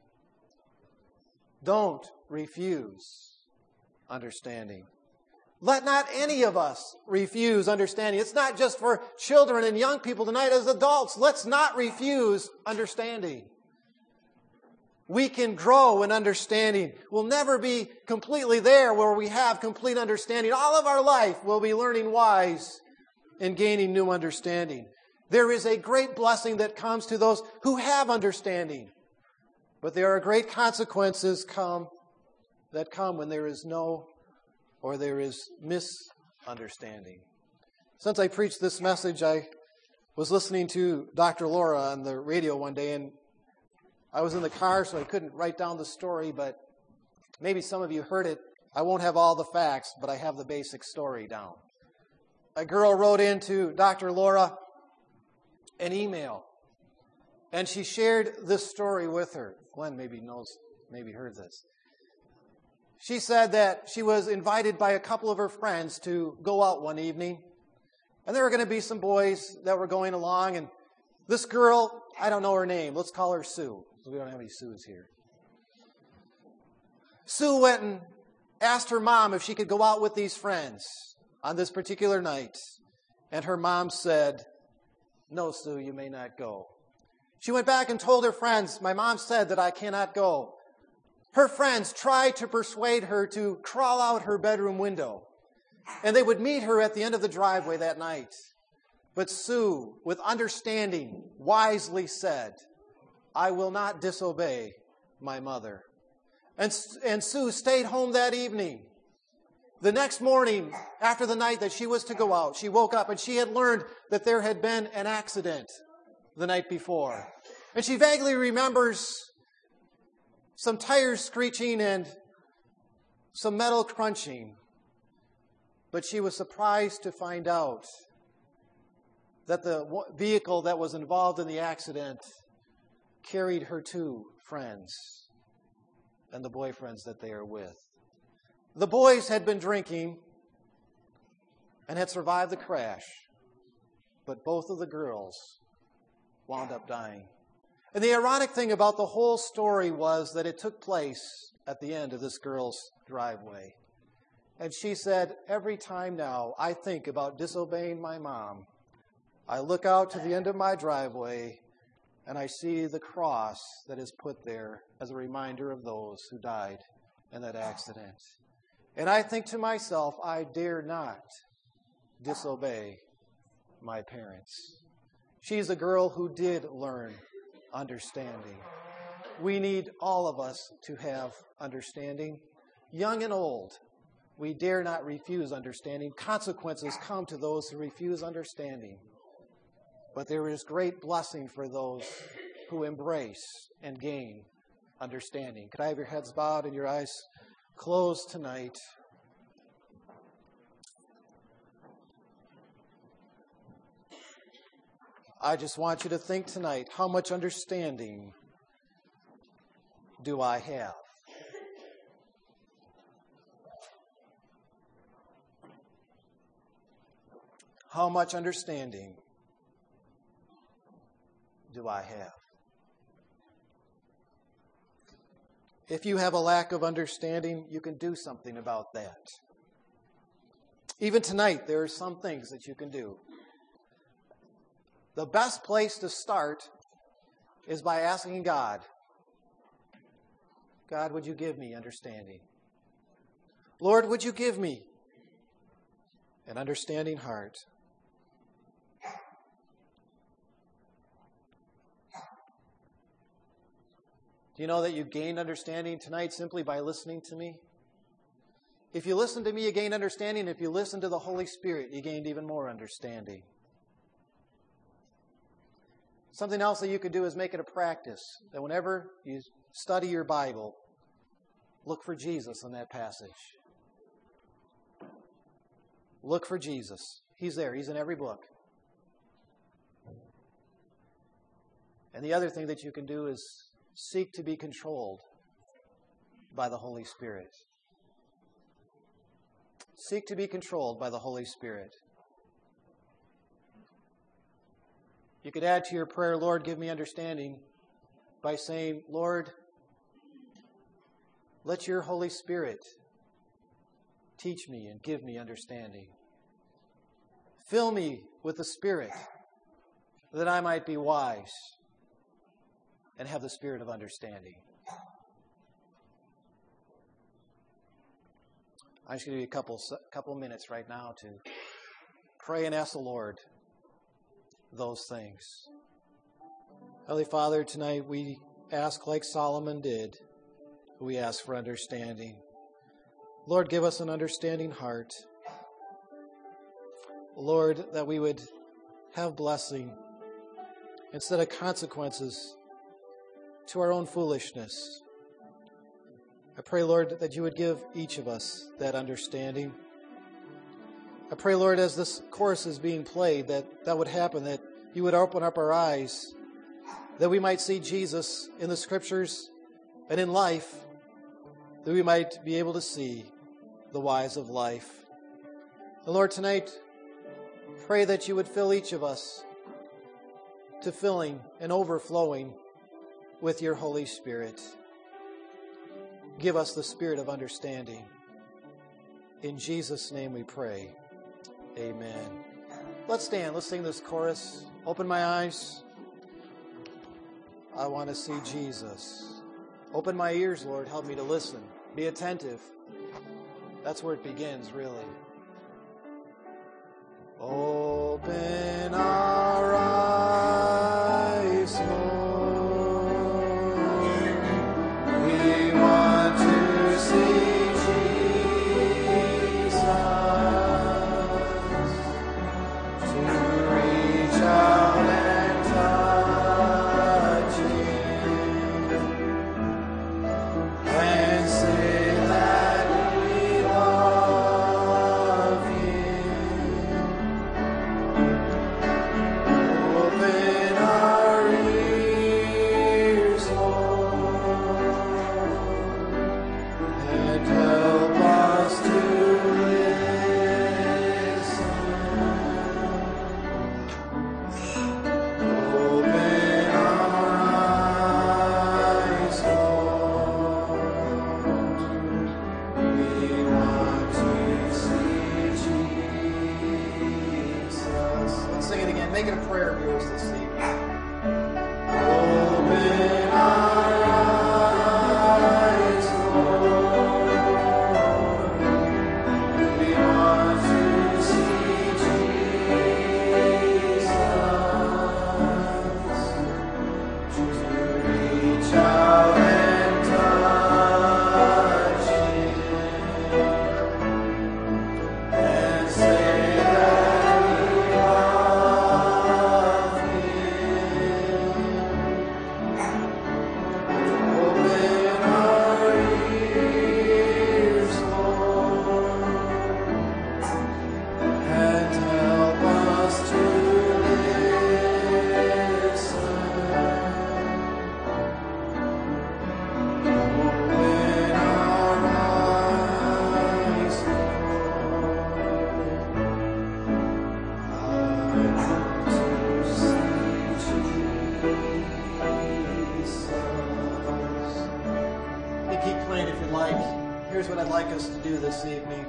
Don't refuse understanding. Let not any of us refuse understanding. It's not just for children and young people tonight. As adults, let's not refuse understanding. We can grow in understanding. We'll never be completely there where we have complete understanding. All of our life we'll be learning wise and gaining new understanding. There is a great blessing that comes to those who have understanding. But there are great consequences come that come when there is no or there is misunderstanding. Since I preached this message, I was listening to Doctor Laura on the radio one day, and I was in the car, so I couldn't write down the story, but maybe some of you heard it. I won't have all the facts, but I have the basic story down. A girl wrote into Doctor Laura an email, and she shared this story with her. Glenn maybe knows, maybe heard this. She said that she was invited by a couple of her friends to go out one evening, and there were going to be some boys that were going along, and this girl, I don't know her name, let's call her Sue. We don't have any Sues here. Sue went and asked her mom if she could go out with these friends on this particular night. And her mom said, "No, Sue, you may not go." She went back and told her friends, "My mom said that I cannot go." Her friends tried to persuade her to crawl out her bedroom window. And they would meet her at the end of the driveway that night. But Sue, with understanding, wisely said, "I will not disobey my mother." And, and Sue stayed home that evening. The next morning, after the night that she was to go out, she woke up and she had learned that there had been an accident the night before. And she vaguely remembers some tires screeching and some metal crunching. But she was surprised to find out that the vehicle that was involved in the accident carried her two friends and the boyfriends that they are with. The boys had been drinking and had survived the crash, but both of the girls wound up dying. And the ironic thing about the whole story was that it took place at the end of this girl's driveway. And she said, "Every time now I think about disobeying my mom, I look out to the end of my driveway and I see the cross that is put there as a reminder of those who died in that accident. And I think to myself, I dare not disobey my parents." She's a girl who did learn understanding. We need all of us to have understanding, young and old. We dare not refuse understanding. Consequences come to those who refuse understanding. But there is great blessing for those who embrace and gain understanding. Could I have your heads bowed and your eyes closed tonight? I just want you to think tonight, how much understanding do I have? How much understanding do I have? If you have a lack of understanding, you can do something about that. Even tonight, there are some things that you can do. The best place to start is by asking God, "God, would you give me understanding? Lord, would you give me an understanding heart?" Do you know that you gained understanding tonight simply by listening to me? If you listen to me, you gained understanding. If you listen to the Holy Spirit, you gained even more understanding. Something else that you could do is make it a practice that whenever you study your Bible, look for Jesus in that passage. Look for Jesus. He's there. He's in every book. And the other thing that you can do is seek to be controlled by the Holy Spirit. Seek to be controlled by the Holy Spirit. You could add to your prayer, "Lord, give me understanding," by saying, "Lord, let your Holy Spirit teach me and give me understanding. Fill me with the Spirit that I might be wise and have the spirit of understanding." I just give you a couple couple minutes right now to pray and ask the Lord those things. Heavenly Father, tonight we ask like Solomon did. We ask for understanding. Lord, give us an understanding heart. Lord, that we would have blessing instead of consequences to our own foolishness. I pray, Lord, that you would give each of us that understanding. I pray, Lord, as this chorus is being played, that that would happen, that you would open up our eyes, that we might see Jesus in the Scriptures and in life, that we might be able to see the whys of life. And Lord, tonight, pray that you would fill each of us to filling and overflowing with your Holy Spirit. Give us the spirit of understanding. In Jesus' name we pray. Amen. Let's stand. Let's sing this chorus. Open my eyes. I want to see Jesus. Open my ears, Lord. Help me to listen. Be attentive. That's where it begins, really. Open our eyes, Lord. We want to see Jesus, to reach out and touch Him, and say that we love Him. Open our ears, Lord, and help us to listen. Open our eyes, Lord. We want to see Jesus. Let's sing it again. Make it a prayer of yours this evening. Open our eyes, Lord. We want to see Jesus, to reach out and touch Him, and say that we love Him. Open our ears, Lord, and help us to listen. Open our eyes, Lord. I want to see Jesus. You keep playing if you like. Here's what I'd like us to do this evening.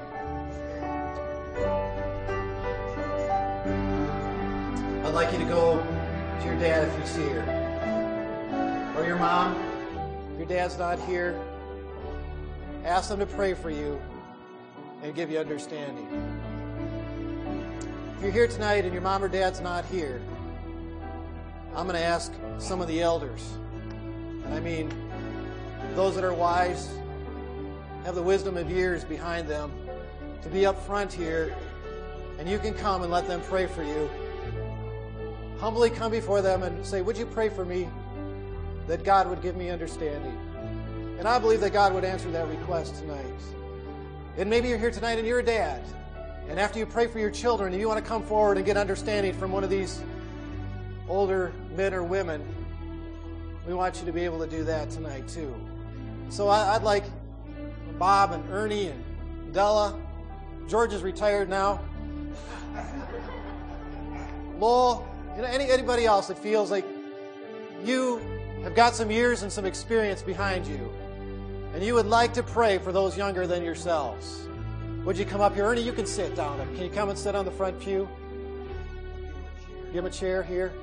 I'd like you to go to your dad if he's here, or your mom. If your dad's not here, ask them to pray for you and give you understanding. If you're here tonight and your mom or dad's not here, I'm going to ask some of the elders, and I mean those that are wise, have the wisdom of years behind them, to be up front here, and you can come and let them pray for you. Humbly come before them and say, would you pray for me that God would give me understanding? And I believe that God would answer that request tonight. And maybe you're here tonight and you're a dad, and after you pray for your children and you want to come forward and get understanding from one of these older men or women, we want you to be able to do that tonight too. So I, I'd like Bob and Ernie and Della. George is retired now. Lowell, you know, any, anybody else that feels like you have got some years and some experience behind you, and you would like to pray for those younger than yourselves. Would you come up here? Ernie, you can sit down. Can you come and sit on the front pew? Give him a chair here.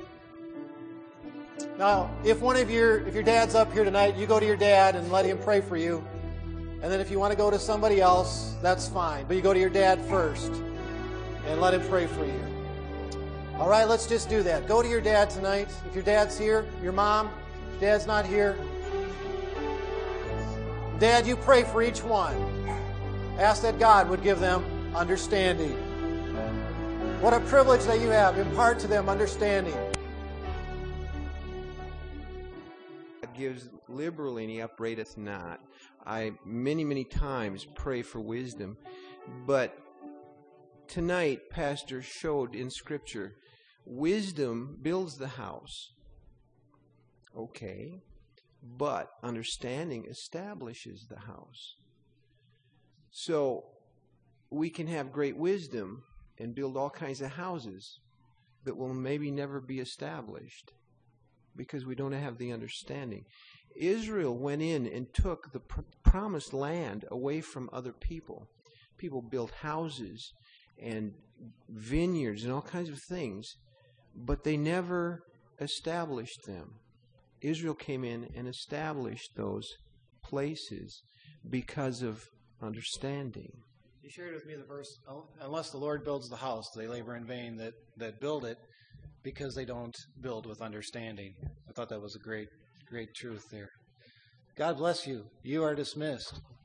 Now, if one of your, if your dad's up here tonight, you go to your dad and let him pray for you. And then if you want to go to somebody else, that's fine. But you go to your dad first and let him pray for you. All right, let's just do that. Go to your dad tonight. If your dad's here, your mom, if your dad's not here. Dad, you pray for each one. Ask that God would give them understanding. What a privilege that you have. Impart to them understanding. God gives liberally and he upbraideth not. I many, many times pray for wisdom. But tonight, Pastor showed in Scripture, wisdom builds the house. Okay. But understanding establishes the house. So we can have great wisdom and build all kinds of houses that will maybe never be established because we don't have the understanding. Israel went in and took the pr- promised land away from other people. People built houses and vineyards and all kinds of things, but they never established them. Israel came in and established those places because of understanding. You shared with me the verse, unless the Lord builds the house, they labor in vain that, that build it, because they don't build with understanding. I thought that was a great, great truth there. God bless you. You are dismissed.